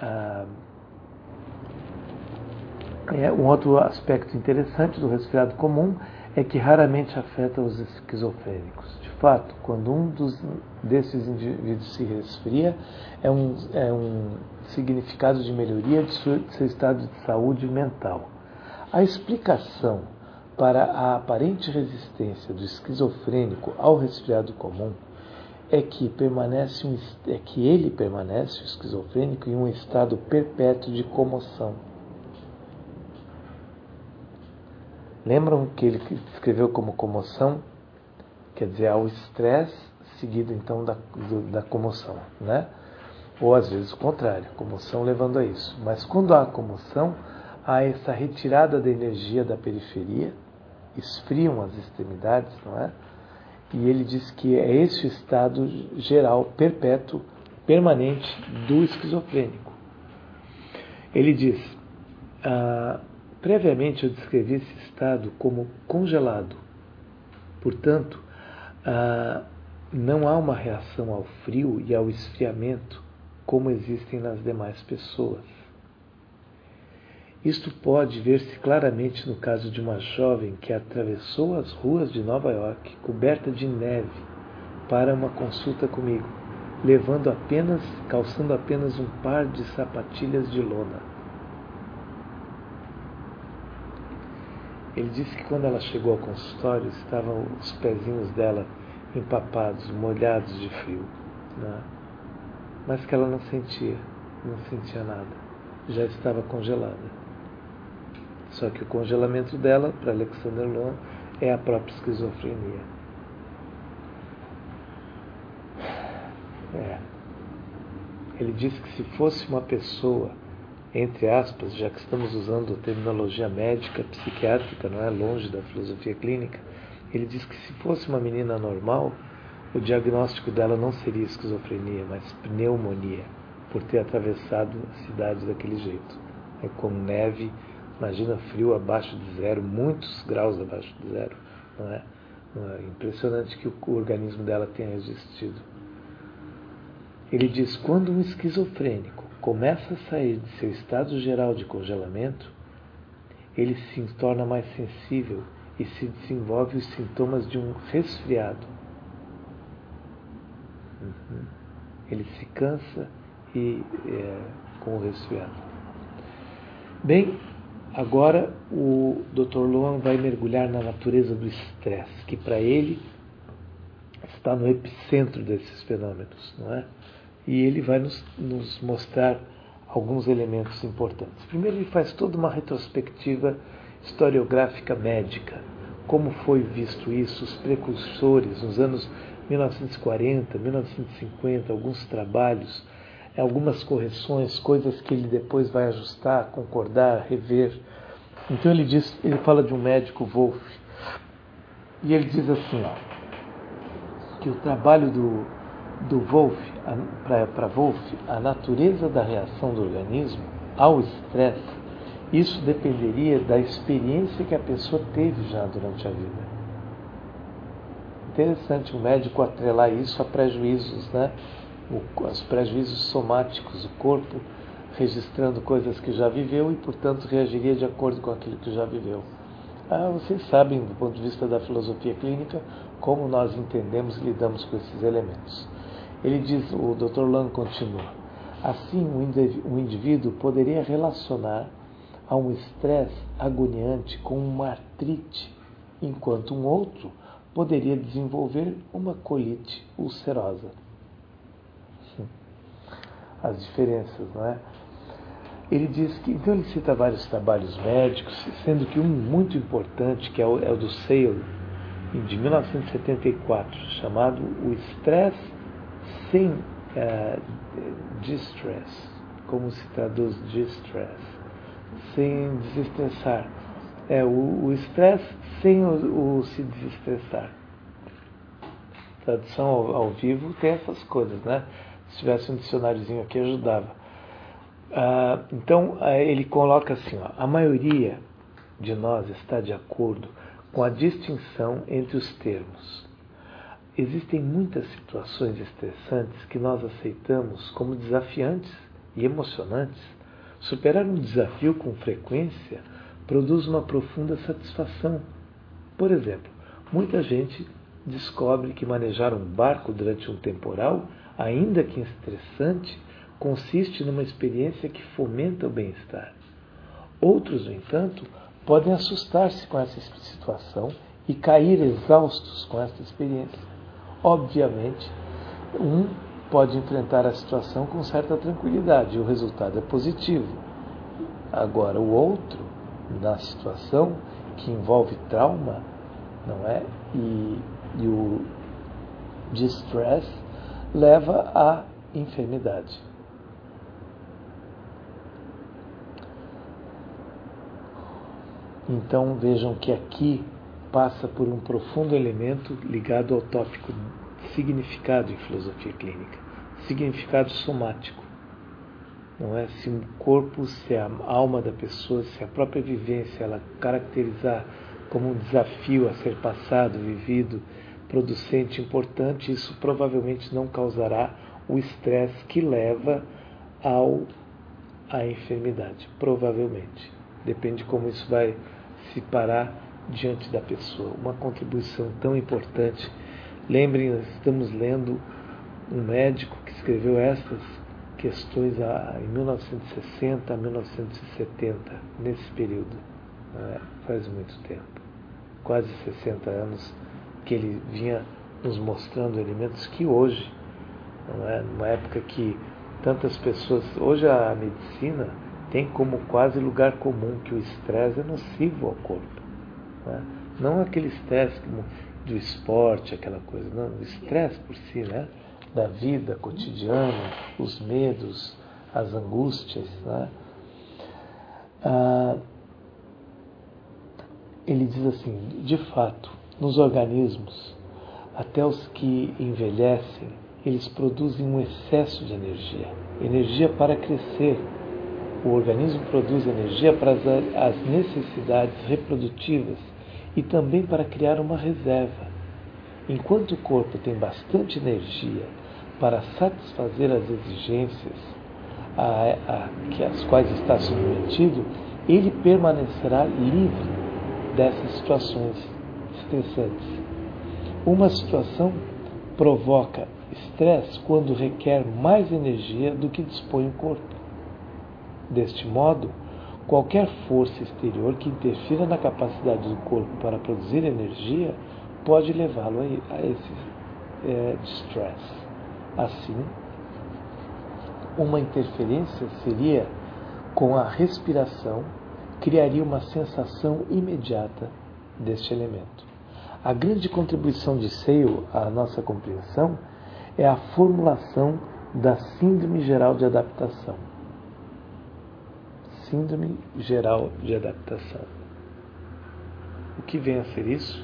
um outro aspecto interessante do resfriado comum é que raramente afeta os esquizofrênicos. De fato, quando desses indivíduos se resfria, é um significado de melhoria de seu estado de saúde mental. A explicação para a aparente resistência do esquizofrênico ao resfriado comum é que ele permanece, o esquizofrênico, em um estado perpétuo de comoção. Lembram que ele descreveu como comoção? Quer dizer, há o estresse seguido então da comoção, né? Ou às vezes o contrário, comoção levando a isso. Mas quando há comoção, há essa retirada da energia da periferia, esfriam as extremidades, não é? E ele diz que é esse o estado geral, perpétuo, permanente do esquizofrênico. Ele diz, previamente eu descrevi esse estado como congelado. Portanto, não há uma reação ao frio e ao esfriamento como existem nas demais pessoas. Isto pode ver-se claramente no caso de uma jovem que atravessou as ruas de Nova York coberta de neve para uma consulta comigo, calçando apenas um par de sapatilhas de lona. Ele disse que quando ela chegou ao consultório, estavam os pezinhos dela empapados, molhados de frio, né? Mas que ela não sentia nada, já estava congelada. Só que o congelamento dela, para Alexander Lowen, é a própria esquizofrenia. Ele disse que se fosse uma pessoa, entre aspas, já que estamos usando a terminologia médica, psiquiátrica, não é longe da filosofia clínica, ele disse que se fosse uma menina normal, o diagnóstico dela não seria esquizofrenia, mas pneumonia, por ter atravessado a cidade daquele jeito. É com neve, imagina frio abaixo de zero, muitos graus abaixo de zero, não é? É impressionante que o organismo dela tenha resistido. Ele diz, quando um esquizofrênico começa a sair de seu estado geral de congelamento, ele se torna mais sensível e se desenvolve os sintomas de um resfriado. Ele se cansa com o resfriado. Bem, agora o Dr. Lowen vai mergulhar na natureza do estresse, que para ele está no epicentro desses fenômenos, não é? E ele vai nos mostrar alguns elementos importantes. Primeiro, ele faz toda uma retrospectiva historiográfica médica, como foi visto isso, os precursores nos anos 1940, 1950, alguns trabalhos, algumas correções, coisas que ele depois vai ajustar, concordar, rever. Então ele fala de um médico, Wolff, e ele diz assim, que o trabalho do Wolff, para Wolff, a natureza da reação do organismo ao estresse, isso dependeria da experiência que a pessoa teve já durante a vida. interessante o médico atrelar isso a prejuízos, né? Os prejuízos somáticos, o corpo registrando coisas que já viveu e, portanto, reagiria de acordo com aquilo que já viveu. Vocês sabem, do ponto de vista da filosofia clínica, como nós entendemos e lidamos com esses elementos. Ele diz, o Dr. Lang continua, assim um indivíduo poderia relacionar a um estresse agoniante com uma artrite, enquanto um outro poderia desenvolver uma colite ulcerosa. As diferenças, não é? Ele diz que, então ele cita vários trabalhos médicos, sendo que um muito importante, que é o do Sale, de 1974, chamado O Estresse Sem Distress. Como se traduz distress? Sem desestressar. O estresse sem o se desestressar. Tradução ao vivo tem essas coisas, né? Se tivesse um dicionáriozinho aqui, ajudava. Então, ele coloca assim, a maioria de nós está de acordo com a distinção entre os termos. Existem muitas situações estressantes que nós aceitamos como desafiantes e emocionantes. Superar um desafio com frequência produz uma profunda satisfação. Por exemplo, muita gente descobre que manejar um barco durante um temporal, ainda que estressante, consiste numa experiência que fomenta o bem-estar. Outros, no entanto, podem assustar-se com essa situação e cair exaustos com essa experiência. Obviamente, um pode enfrentar a situação com certa tranquilidade e o resultado é positivo. Agora, o outro, na situação que envolve trauma, não é? E o distress leva à enfermidade. Então vejam que aqui passa por um profundo elemento ligado ao tópico significado em filosofia clínica, significado somático. Não é? Se o corpo, se a alma da pessoa, se a própria vivência ela caracterizar como um desafio a ser passado, vivido, producente, importante, isso provavelmente não causará o estresse que leva à enfermidade, provavelmente. Depende de como isso vai se parar diante da pessoa. Uma contribuição tão importante. Lembrem, nós estamos lendo um médico que escreveu essas questões em 1960 a 1970, nesse período. Faz muito tempo. Quase 60 anos que ele vinha nos mostrando elementos que hoje, numa época que tantas pessoas... Hoje a medicina tem como quase lugar comum que o estresse é nocivo ao corpo. Não aquele estresse do esporte, aquela coisa, não. O estresse por si, né? Da vida cotidiana, os medos, as angústias. Né? Ele diz assim, de fato, nos organismos, até os que envelhecem, eles produzem um excesso de energia para crescer. O organismo produz energia para as necessidades reprodutivas e também para criar uma reserva. Enquanto o corpo tem bastante energia para satisfazer as exigências às quais está submetido, ele permanecerá livre dessas situações estressantes. Uma situação provoca estresse quando requer mais energia do que dispõe o corpo. Deste modo, qualquer força exterior que interfira na capacidade do corpo para produzir energia pode levá-lo a esse distress. Assim, uma interferência seria com a respiração, criaria uma sensação imediata deste elemento. A grande contribuição de Sale à nossa compreensão é a formulação da Síndrome Geral de Adaptação. Síndrome Geral de Adaptação. O que vem a ser isso?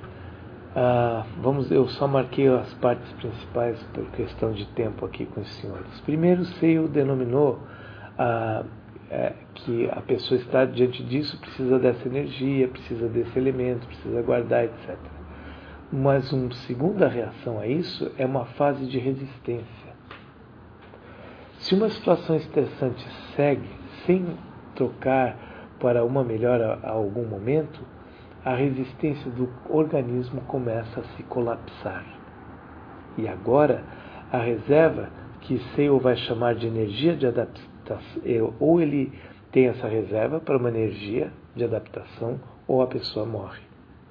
Eu só marquei as partes principais por questão de tempo aqui com os senhores. Primeiro, Sale denominou que a pessoa está diante disso, precisa dessa energia, precisa desse elemento, precisa guardar, etc. Mas uma segunda reação a isso é uma fase de resistência. Se uma situação estressante segue sem trocar para uma melhora a algum momento, a resistência do organismo começa a se colapsar. E agora, a reserva, que Searle vai chamar de energia de adaptação, ou ele tem essa reserva para uma energia de adaptação, ou a pessoa morre.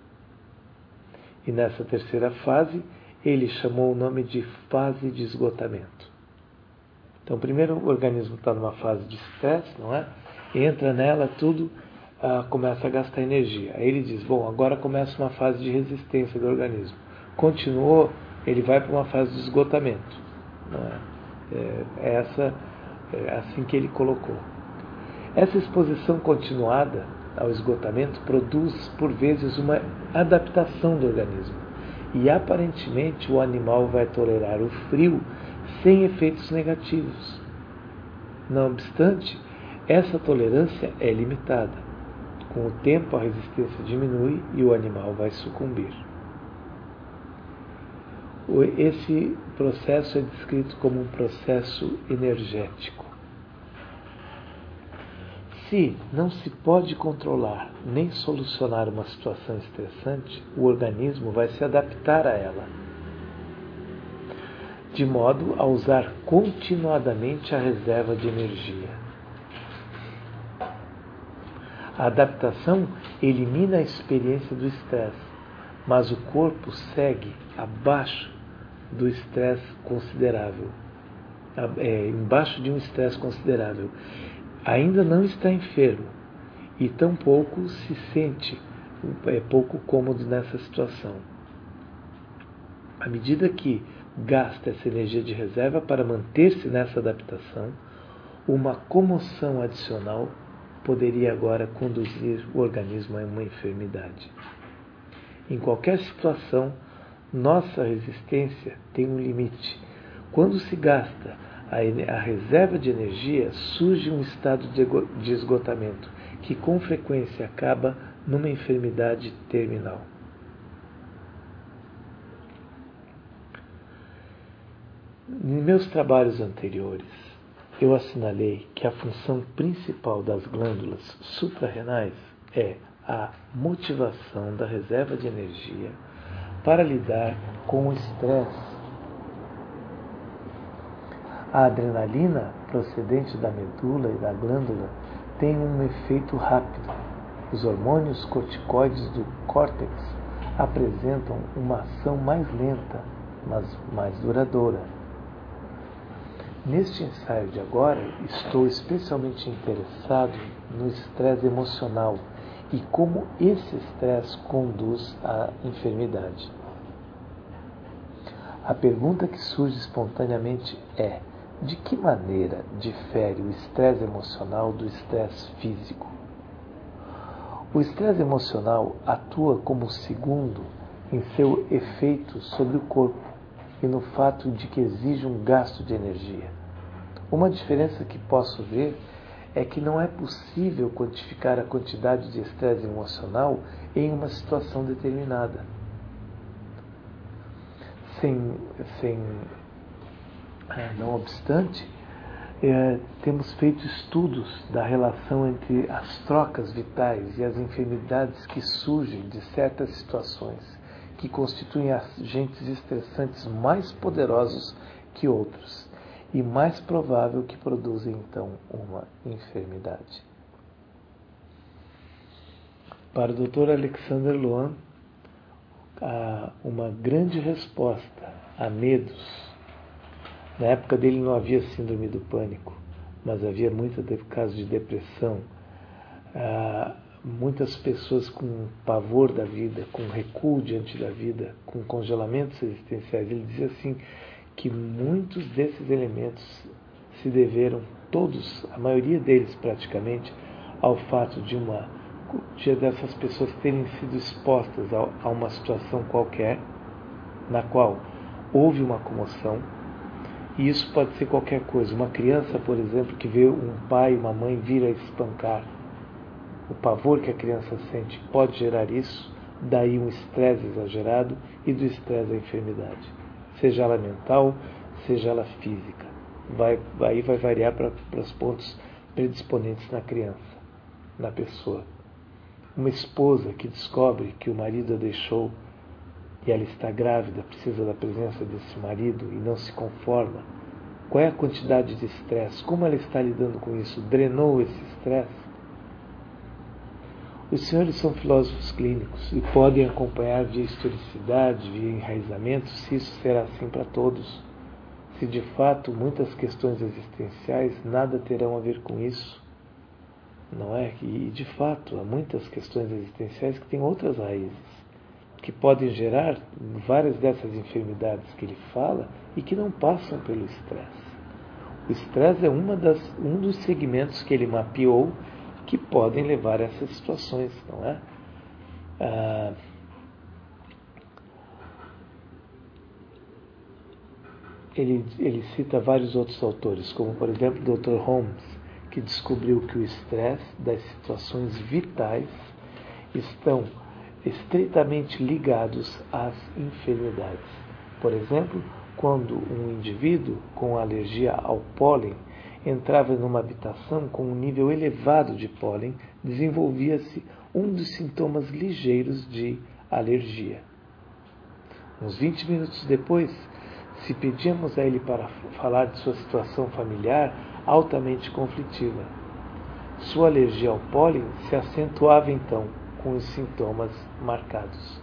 E nessa terceira fase, ele chamou o nome de fase de esgotamento. Então, primeiro o organismo está numa fase de estresse, não é? Entra nela, tudo começa a gastar energia. Aí ele diz, bom, agora começa uma fase de resistência do organismo. Continuou, ele vai para uma fase de esgotamento. Não é? É assim que ele colocou. Essa exposição continuada ao esgotamento produz, por vezes, uma adaptação do organismo. E, aparentemente, o animal vai tolerar o frio sem efeitos negativos. Não obstante, essa tolerância é limitada. Com o tempo, a resistência diminui e o animal vai sucumbir. Esse processo é descrito como um processo energético. Se não se pode controlar nem solucionar uma situação estressante, o organismo vai se adaptar a ela, de modo a usar continuadamente a reserva de energia. A adaptação elimina a experiência do estresse, mas o corpo segue abaixo do estresse considerável, embaixo de um estresse considerável. Ainda não está enfermo e tampouco se sente pouco cômodo nessa situação. À medida que gasta essa energia de reserva para manter-se nessa adaptação, uma comoção adicional poderia agora conduzir o organismo a uma enfermidade. Em qualquer situação, nossa resistência tem um limite. Quando se gasta a reserva de energia, surge um estado de esgotamento, que com frequência acaba numa enfermidade terminal. Em meus trabalhos anteriores, eu assinalei que a função principal das glândulas suprarrenais é a motivação da reserva de energia para lidar com o estresse. A adrenalina, procedente da medula e da glândula, tem um efeito rápido. Os hormônios corticoides do córtex apresentam uma ação mais lenta, mas mais duradoura. Neste ensaio de agora, estou especialmente interessado no estresse emocional e como esse estresse conduz à enfermidade. A pergunta que surge espontaneamente é: de que maneira difere o estresse emocional do estresse físico? O estresse emocional atua como segundo em seu efeito sobre o corpo e no fato de que exige um gasto de energia. Uma diferença que posso ver é que não é possível quantificar a quantidade de estresse emocional em uma situação determinada. Não obstante, temos feito estudos da relação entre as trocas vitais e as enfermidades que surgem de certas situações, que constituem agentes estressantes mais poderosos que outros e mais provável que produzem então uma enfermidade. Para o Dr. Alexander Loan, uma grande resposta a medos. Na época dele não havia síndrome do pânico, mas havia muitos casos de depressão, muitas pessoas com pavor da vida, com recuo diante da vida, com congelamentos existenciais. Ele dizia assim que muitos desses elementos se deveram, todos, a maioria deles praticamente, ao fato de dessas pessoas terem sido expostas a uma situação qualquer, na qual houve uma comoção. E isso pode ser qualquer coisa. Uma criança, por exemplo, que vê um pai e uma mãe vir a espancar. O pavor que a criança sente pode gerar isso. daí um estresse exagerado e do estresse a enfermidade, seja ela mental, seja ela física. Aí vai variar para os pontos predisponentes na criança, na pessoa. Uma esposa que descobre que o marido a deixou e ela está grávida, precisa da presença desse marido e não se conforma. Qual é a quantidade de estresse? Como ela está lidando com isso? Drenou esse estresse? Os senhores são filósofos clínicos e podem acompanhar via historicidade, via enraizamento, se isso será assim para todos. Se de fato muitas questões existenciais nada terão a ver com isso. Não é? E de fato há muitas questões existenciais que têm outras raízes, que podem gerar várias dessas enfermidades que ele fala e que não passam pelo estresse. O estresse é um dos segmentos que ele mapeou que podem levar a essas situações, não é? Ele cita vários outros autores, como por exemplo o Dr. Holmes, que descobriu que o estresse das situações vitais estão estritamente ligados às enfermidades. Por exemplo, quando um indivíduo com alergia ao pólen entrava numa habitação com um nível elevado de pólen, desenvolvia-se um dos sintomas ligeiros de alergia. Uns 20 minutos depois, se pedíamos a ele para falar de sua situação familiar altamente conflitiva, sua alergia ao pólen se acentuava então com os sintomas marcados.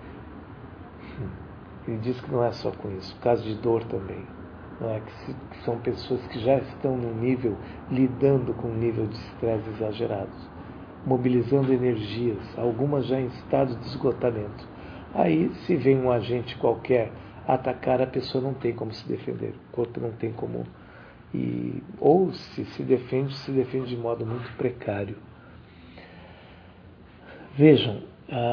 Ele diz que não é só com isso, caso de dor também. Não é que são pessoas que já estão no nível, lidando com um nível de estresse exagerado, mobilizando energias, algumas já em estado de esgotamento. Aí, se vem um agente qualquer atacar, a pessoa não tem como se defender, o corpo não tem como. Ou se defende de modo muito precário. Vejam,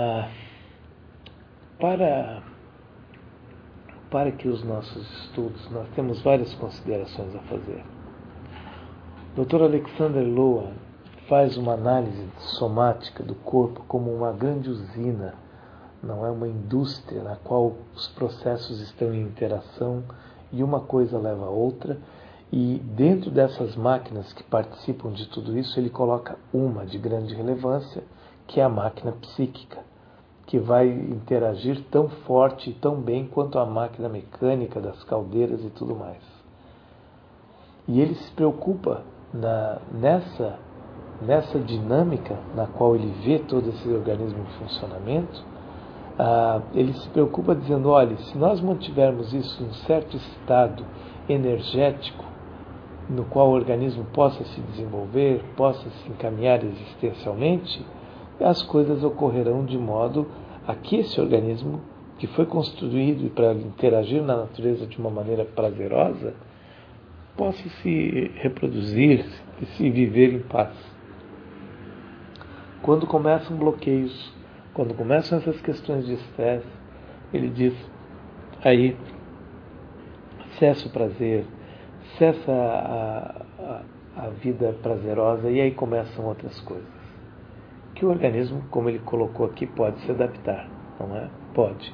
para que os nossos estudos, nós temos várias considerações a fazer. O Dr. Alexander Lowen faz uma análise somática do corpo como uma grande usina, não é uma indústria na qual os processos estão em interação e uma coisa leva a outra, e dentro dessas máquinas que participam de tudo isso, ele coloca uma de grande relevância, que é a máquina psíquica, que vai interagir tão forte e tão bem quanto a máquina mecânica das caldeiras e tudo mais. E ele se preocupa nessa dinâmica na qual ele vê todo esse organismo em funcionamento. Ele se preocupa dizendo, olha, se nós mantivermos isso em um certo estado energético, no qual o organismo possa se desenvolver, possa se encaminhar existencialmente, as coisas ocorrerão de modo a que esse organismo, que foi construído para interagir na natureza de uma maneira prazerosa, possa se reproduzir e se viver em paz. Quando começam bloqueios, quando começam essas questões de estresse, ele diz, aí cessa o prazer, cessa a vida prazerosa e aí começam outras coisas. Que o organismo, como ele colocou aqui, pode se adaptar, não é? Pode.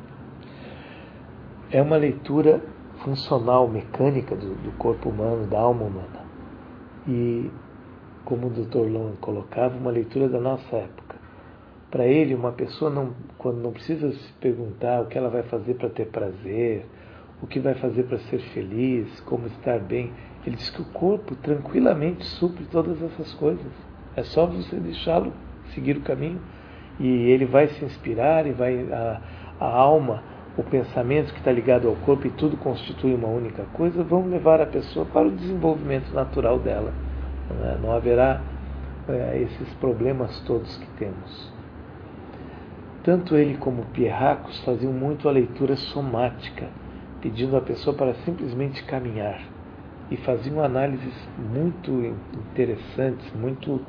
É uma leitura funcional, mecânica do corpo humano, da alma humana. E, como o Dr. Lowen colocava, uma leitura da nossa época. Para ele, uma pessoa, quando não precisa se perguntar o que ela vai fazer para ter prazer, o que vai fazer para ser feliz, como estar bem, ele diz que o corpo tranquilamente supre todas essas coisas. É só você deixá-lo seguir o caminho e ele vai se inspirar e a alma, o pensamento que está ligado ao corpo e tudo constitui uma única coisa, vão levar a pessoa para o desenvolvimento natural dela. Não haverá esses problemas todos que temos. Tanto ele como Pierracos faziam muito a leitura somática, pedindo à pessoa para simplesmente caminhar. E faziam análises muito interessantes, muito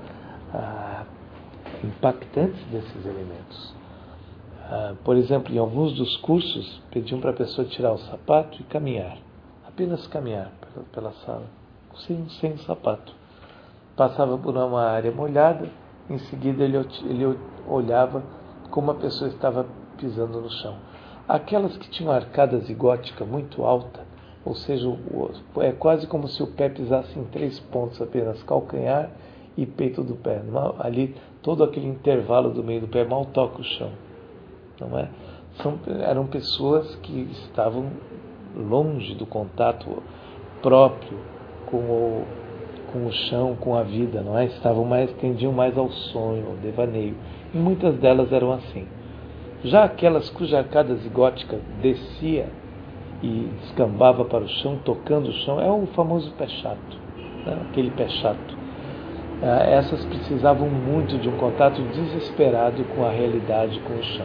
impactantes desses elementos. Por exemplo, em alguns dos cursos, pediam para a pessoa tirar o sapato e caminhar. Apenas caminhar pela sala, sem o sapato. Passava por uma área molhada, em seguida ele olhava como a pessoa estava pisando no chão. Aquelas que tinham arcada zigótica muito alta, ou seja, é quase como se o pé pisasse em 3 pontos apenas, calcanhar e peito do pé. Ali, todo aquele intervalo do meio do pé mal toca o chão. Não é? Eram pessoas que estavam longe do contato próprio com o chão, com a vida, não é? Tendiam mais ao sonho, ao devaneio. E muitas delas eram assim. Já aquelas cuja arcada zigótica descia e descambava para o chão, tocando o chão, é o famoso pé chato, né? Aquele pé chato. Essas precisavam muito de um contato desesperado com a realidade, com o chão.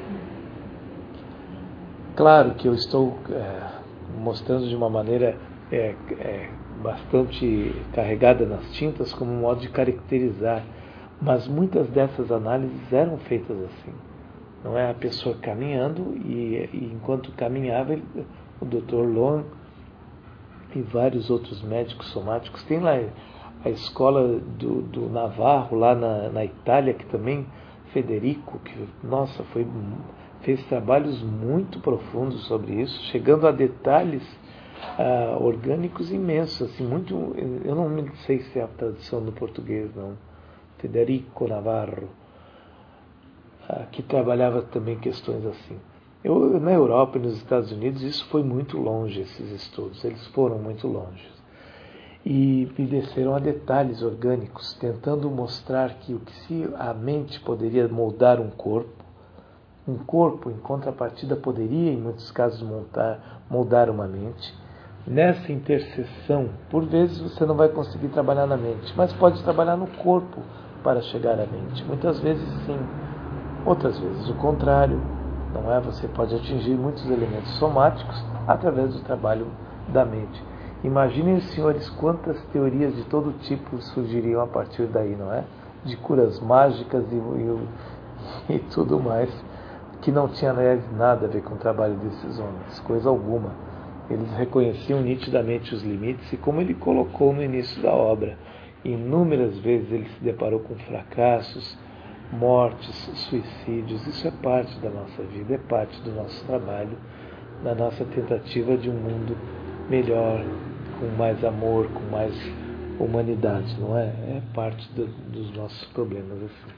Claro que eu estou mostrando de uma maneira bastante carregada nas tintas como um modo de caracterizar, mas muitas dessas análises eram feitas assim. Não é a pessoa caminhando e enquanto caminhava, o Dr. Lohan e vários outros médicos somáticos, tem lá a escola do Navarro, lá na Itália, que também, Federico, que, nossa, fez trabalhos muito profundos sobre isso, chegando a detalhes orgânicos imensos, assim, muito, eu não sei se é a tradução no português, não, Federico Navarro, que trabalhava também questões assim. Na Europa e nos Estados Unidos isso foi muito longe, esses estudos, eles foram muito longe. E desceram a detalhes orgânicos, tentando mostrar que se a mente poderia moldar um corpo, em contrapartida, poderia, em muitos casos, moldar uma mente. Nessa interseção, por vezes você não vai conseguir trabalhar na mente, mas pode trabalhar no corpo para chegar à mente. Muitas vezes sim, outras vezes o contrário. Não é? Você pode atingir muitos elementos somáticos através do trabalho da mente. Imaginem, senhores, quantas teorias de todo tipo surgiriam a partir daí, não é? De curas mágicas e tudo mais, que não tinha nada a ver com o trabalho desses homens, coisa alguma. Eles reconheciam nitidamente os limites e, como ele colocou no início da obra, inúmeras vezes ele se deparou com fracassos, mortes, suicídios. Isso é parte da nossa vida, é parte do nosso trabalho, da nossa tentativa de um mundo melhor, com mais amor, com mais humanidade, não é? É parte dos nossos problemas,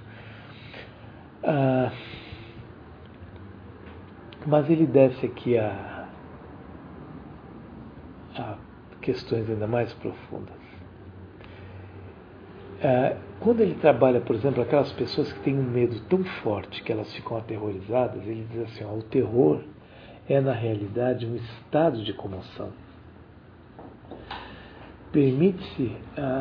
assim. Mas ele desce aqui a questões ainda mais profundas. Quando ele trabalha, por exemplo, aquelas pessoas que têm um medo tão forte que elas ficam aterrorizadas, ele diz assim, o terror é na realidade um estado de comoção. Permite-se,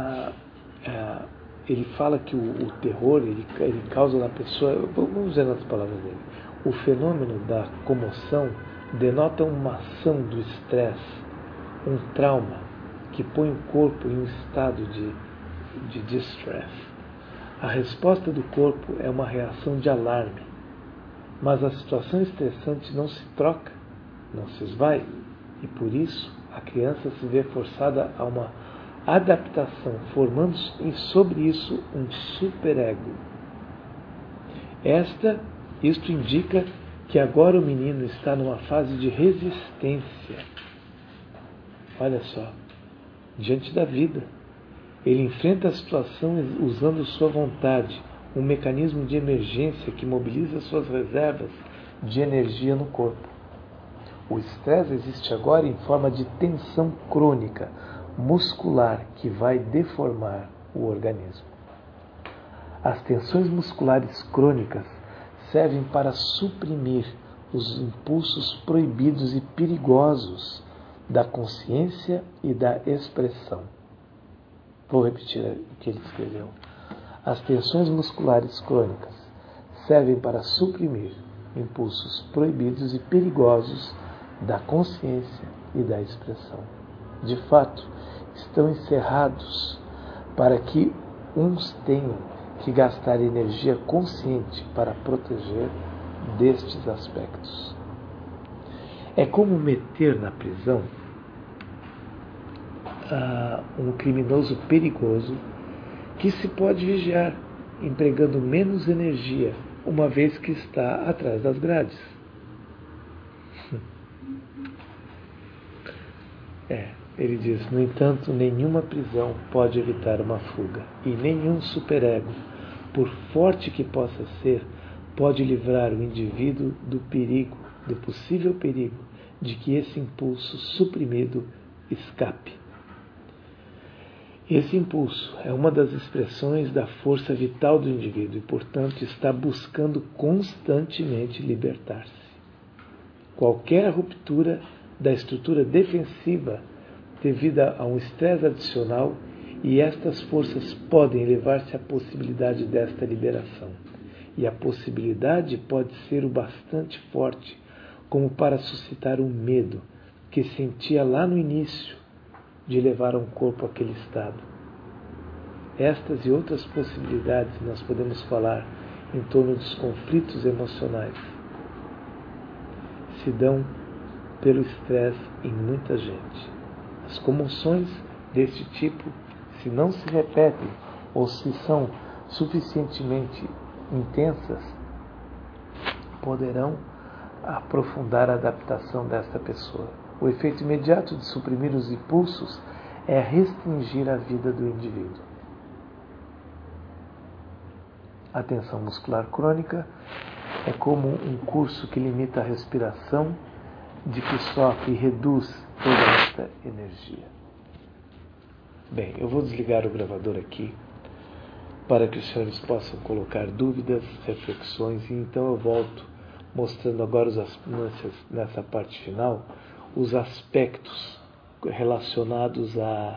ele fala que o terror ele causa na pessoa, vamos dizer nas palavras dele, o fenômeno da comoção denota uma ação do estresse, um trauma que põe o corpo em um estado de distress. A resposta do corpo é uma reação de alarme, mas a situação estressante não se troca, não se esvai, e por isso a criança se vê forçada a uma adaptação, formando sobre isso um superego. Isto indica que agora o menino está numa fase de resistência. Olha só, diante da vida. Ele enfrenta a situação usando sua vontade, um mecanismo de emergência que mobiliza suas reservas de energia no corpo. O estresse existe agora em forma de tensão crônica, muscular, que vai deformar o organismo. As tensões musculares crônicas servem para suprimir os impulsos proibidos e perigosos da consciência e da expressão. Vou repetir o que ele escreveu. As tensões musculares crônicas servem para suprimir impulsos proibidos e perigosos da consciência e da expressão. De fato, estão encerrados para que uns tenham que gastar energia consciente para proteger destes aspectos. É como meter na prisão um criminoso perigoso que se pode vigiar, empregando menos energia uma vez que está atrás das grades. Ele diz, no entanto, nenhuma prisão pode evitar uma fuga, e nenhum superego, por forte que possa ser, pode livrar o indivíduo do perigo, do possível perigo, de que esse impulso suprimido escape. Esse impulso é uma das expressões da força vital do indivíduo e, portanto, está buscando constantemente libertar-se. Qualquer ruptura da estrutura defensiva devida a um estresse adicional, e estas forças podem levar-se à possibilidade desta liberação. E a possibilidade pode ser o bastante forte como para suscitar um medo que sentia lá no início de levar um corpo àquele estado. Estas e outras possibilidades nós podemos falar em torno dos conflitos emocionais. Se dão pelo estresse em muita gente. As comoções deste tipo, se não se repetem ou se são suficientemente intensas, poderão aprofundar a adaptação desta pessoa. O efeito imediato de suprimir os impulsos é restringir a vida do indivíduo. A tensão muscular crônica é como um curso que limita a respiração, de que sofre e reduz toda esta energia. Bem, eu vou desligar o gravador aqui para que os senhores possam colocar dúvidas, reflexões, e então eu volto mostrando agora nessa parte final os aspectos relacionados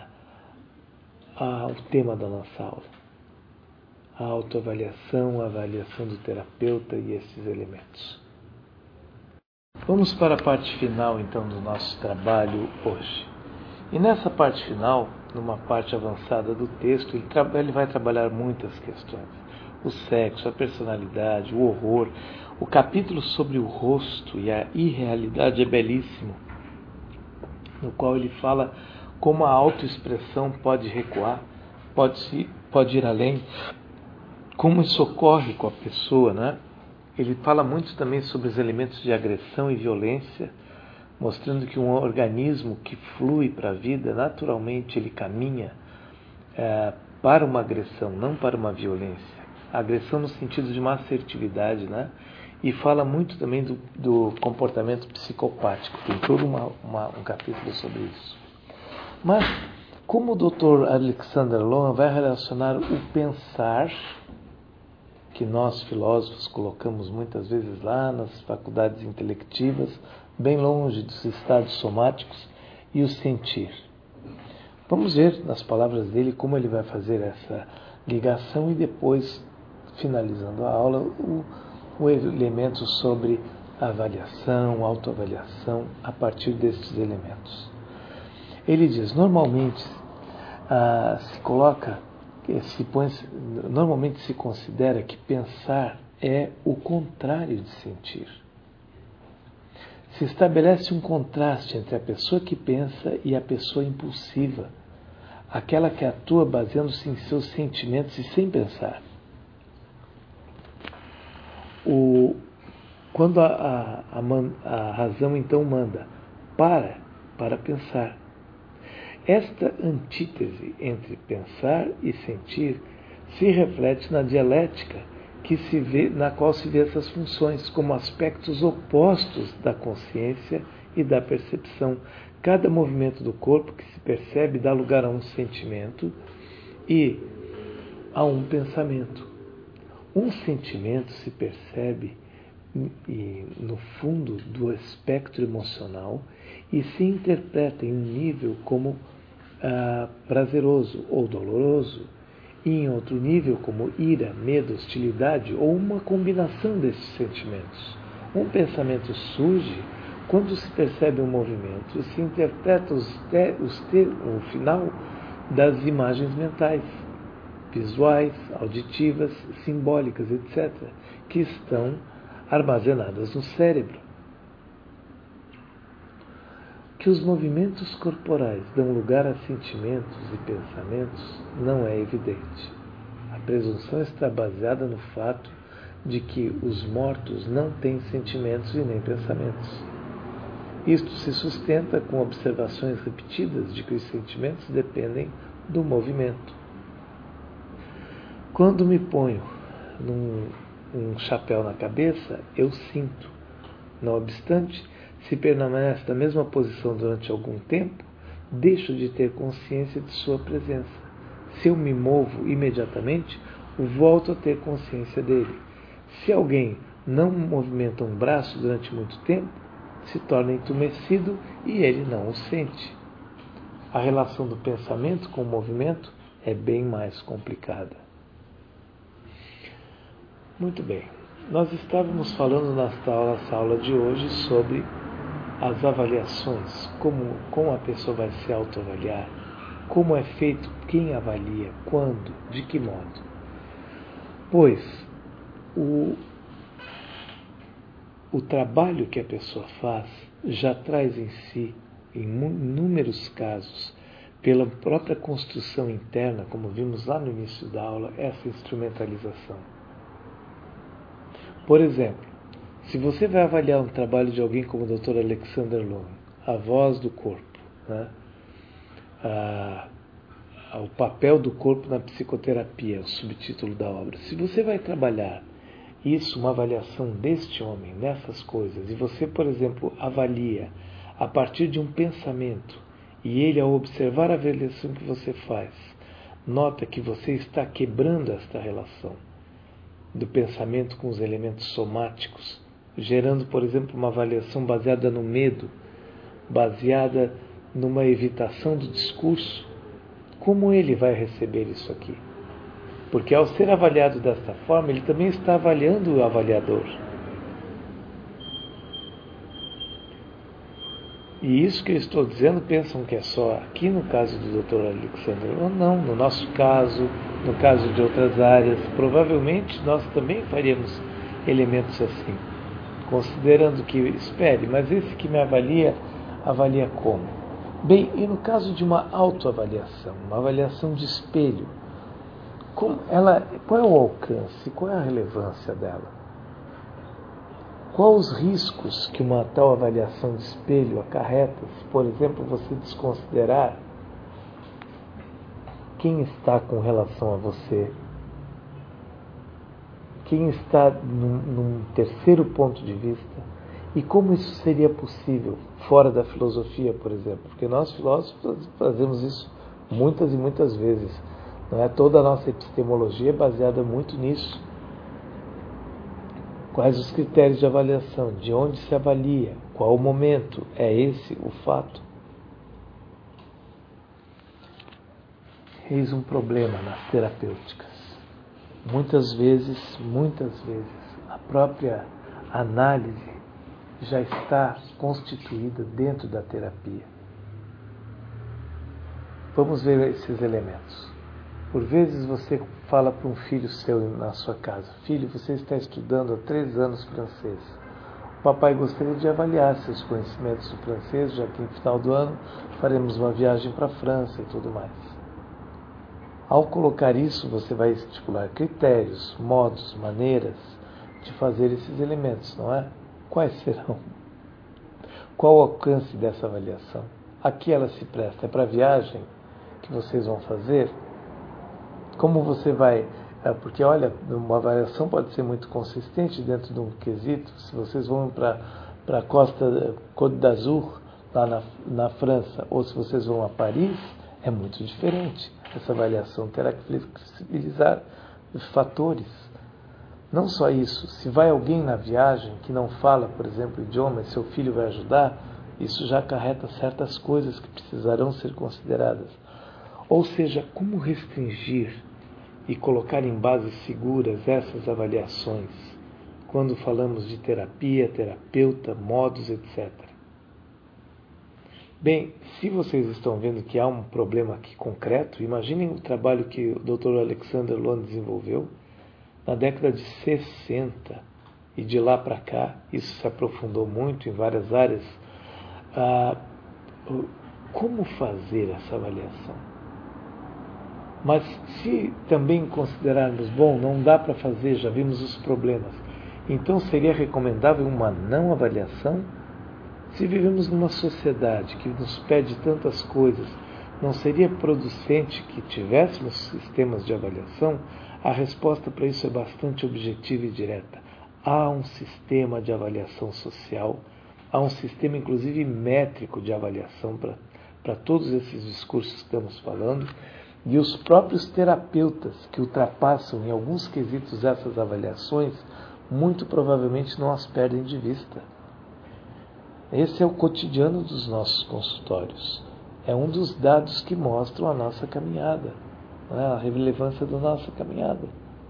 ao tema da nossa aula. A autoavaliação, a avaliação do terapeuta e esses elementos. Vamos para a parte final, então, do nosso trabalho hoje. E nessa parte final, numa parte avançada do texto, ele vai trabalhar muitas questões. O sexo, a personalidade, o horror. O capítulo sobre o rosto e a irrealidade é belíssimo, no qual ele fala como a autoexpressão pode recuar, pode ir além, como isso ocorre com a pessoa, né? Ele fala muito também sobre os elementos de agressão e violência, mostrando que um organismo que flui para a vida, naturalmente ele caminha para uma agressão, não para uma violência. A agressão no sentido de uma assertividade, né? E fala muito também do comportamento psicopático. Tem todo um capítulo sobre isso. Mas, como o Dr. Alexander Lowen vai relacionar o pensar, que nós filósofos colocamos muitas vezes lá nas faculdades intelectivas, bem longe dos estados somáticos, e o sentir. Vamos ver nas palavras dele como ele vai fazer essa ligação e depois, finalizando a aula, o elemento sobre avaliação, autoavaliação, a partir destes elementos. Ele diz, normalmente normalmente se considera que pensar é o contrário de sentir. Se estabelece um contraste entre a pessoa que pensa e a pessoa impulsiva, aquela que atua baseando-se em seus sentimentos e sem pensar. Quando a razão então manda para pensar, esta antítese entre pensar e sentir se reflete na dialética na qual se vê essas funções como aspectos opostos da consciência e da percepção. Cada movimento do corpo que se percebe dá lugar a um sentimento e a um pensamento. Um sentimento se percebe no fundo do espectro emocional e se interpreta em um nível como prazeroso ou doloroso, e em outro nível como ira, medo, hostilidade ou uma combinação desses sentimentos. Um pensamento surge quando se percebe um movimento e se interpreta o final das imagens mentais, visuais, auditivas, simbólicas, etc., que estão armazenadas no cérebro. Que os movimentos corporais dão lugar a sentimentos e pensamentos não é evidente. A presunção está baseada no fato de que os mortos não têm sentimentos e nem pensamentos. Isto se sustenta com observações repetidas de que os sentimentos dependem do movimento. Quando me ponho um chapéu na cabeça, eu sinto. Não obstante, se permanece na mesma posição durante algum tempo, deixo de ter consciência de sua presença. Se eu me movo imediatamente, volto a ter consciência dele. Se alguém não movimenta um braço durante muito tempo, se torna entumecido e ele não o sente. A relação do pensamento com o movimento é bem mais complicada. Muito bem. Nós estávamos falando nesta aula de hoje sobre as avaliações, como a pessoa vai se autoavaliar, como é feito, quem avalia, quando, de que modo. Pois o trabalho que a pessoa faz já traz em si, em inúmeros casos, pela própria construção interna, como vimos lá no início da aula, essa instrumentalização. Por exemplo, se você vai avaliar um trabalho de alguém como o Dr. Alexander Lowen, a voz do corpo, né? O papel do corpo na psicoterapia, o subtítulo da obra. Se você vai trabalhar isso, uma avaliação deste homem, nessas coisas, e você, por exemplo, avalia a partir de um pensamento, e ele, ao observar a avaliação que você faz, nota que você está quebrando esta relação do pensamento com os elementos somáticos, gerando, por exemplo, uma avaliação baseada no medo, baseada numa evitação do discurso, como ele vai receber isso aqui? Porque ao ser avaliado desta forma, ele também está avaliando o avaliador. E isso que eu estou dizendo, pensam que é só aqui no caso do Dr. Alexander, ou não, no nosso caso, no caso de outras áreas, provavelmente nós também faríamos elementos assim, considerando que, espere, mas esse que me avalia como? Bem, e no caso de uma autoavaliação, uma avaliação de espelho, qual é o alcance, qual é a relevância dela? Quais os riscos que uma tal avaliação de espelho acarreta se, por exemplo, você desconsiderar quem está com relação a você, quem está num terceiro ponto de vista, e como isso seria possível fora da filosofia, por exemplo? Porque nós filósofos fazemos isso muitas e muitas vezes. Não é? Toda a nossa epistemologia é baseada muito nisso. Quais os critérios de avaliação? De onde se avalia? Qual o momento? É esse o fato? Eis um problema nas terapêuticas. Muitas vezes, a própria análise já está constituída dentro da terapia. Vamos ver esses elementos. Por vezes você fala para um filho seu na sua casa: filho, você está estudando há 3 anos francês. O papai gostaria de avaliar seus conhecimentos do francês, já que no final do ano faremos uma viagem para a França e tudo mais. Ao colocar isso, você vai estipular critérios, modos, maneiras de fazer esses elementos, não é? Quais serão? Qual o alcance dessa avaliação? A que ela se presta? É para a viagem que vocês vão fazer? Como você vai... Porque, olha, uma avaliação pode ser muito consistente dentro de um quesito. Se vocês vão para a costa Côte d'Azur, lá na França, ou se vocês vão a Paris, é muito diferente. Essa avaliação terá que flexibilizar fatores. Não só isso, se vai alguém na viagem que não fala, por exemplo, o idioma, e seu filho vai ajudar, isso já acarreta certas coisas que precisarão ser consideradas. Ou seja, como restringir e colocar em bases seguras essas avaliações, quando falamos de terapia, terapeuta, modos, etc. Bem, se vocês estão vendo que há um problema aqui concreto, imaginem o trabalho que o Dr. Alexander Lowen desenvolveu na década de 60, e de lá para cá, isso se aprofundou muito em várias áreas. Como fazer essa avaliação? Mas se também considerarmos, bom, não dá para fazer, já vimos os problemas, então seria recomendável uma não avaliação? Se vivemos numa sociedade que nos pede tantas coisas, não seria producente que tivéssemos sistemas de avaliação? A resposta para isso é bastante objetiva e direta. Há um sistema de avaliação social, há um sistema inclusive métrico de avaliação para todos esses discursos que estamos falando, e os próprios terapeutas que ultrapassam em alguns quesitos essas avaliações, muito provavelmente não as perdem de vista. Esse é o cotidiano dos nossos consultórios. É um dos dados que mostram a nossa caminhada, a relevância da nossa caminhada.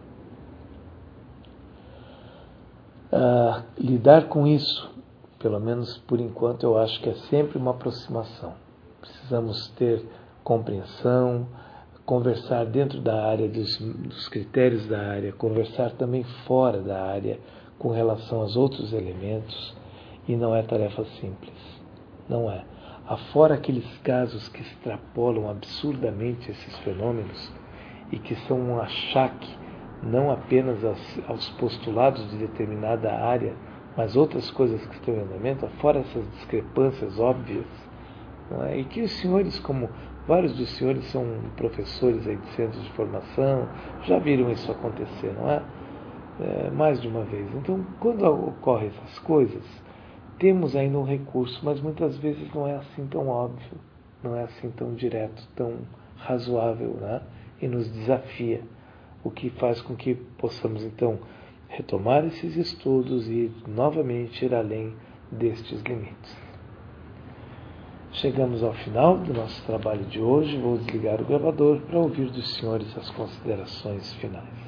Lidar com isso, pelo menos por enquanto, eu acho que é sempre uma aproximação. Precisamos ter compreensão, conversar dentro da área, dos critérios da área, conversar também fora da área com relação aos outros elementos, e não é tarefa simples. Não é. Afora aqueles casos que extrapolam absurdamente esses fenômenos e que são um achaque não apenas aos postulados de determinada área, mas outras coisas que estão em andamento, afora essas discrepâncias óbvias, não é? E que os senhores, como vários dos senhores são professores aí de centros de formação, já viram isso acontecer, não é? Mais de uma vez. Então, quando ocorrem essas coisas, temos ainda um recurso, mas muitas vezes não é assim tão óbvio, não é assim tão direto, tão razoável, né? E nos desafia, o que faz com que possamos então retomar esses estudos e novamente ir além destes limites. Chegamos ao final do nosso trabalho de hoje. Vou desligar o gravador para ouvir dos senhores as considerações finais.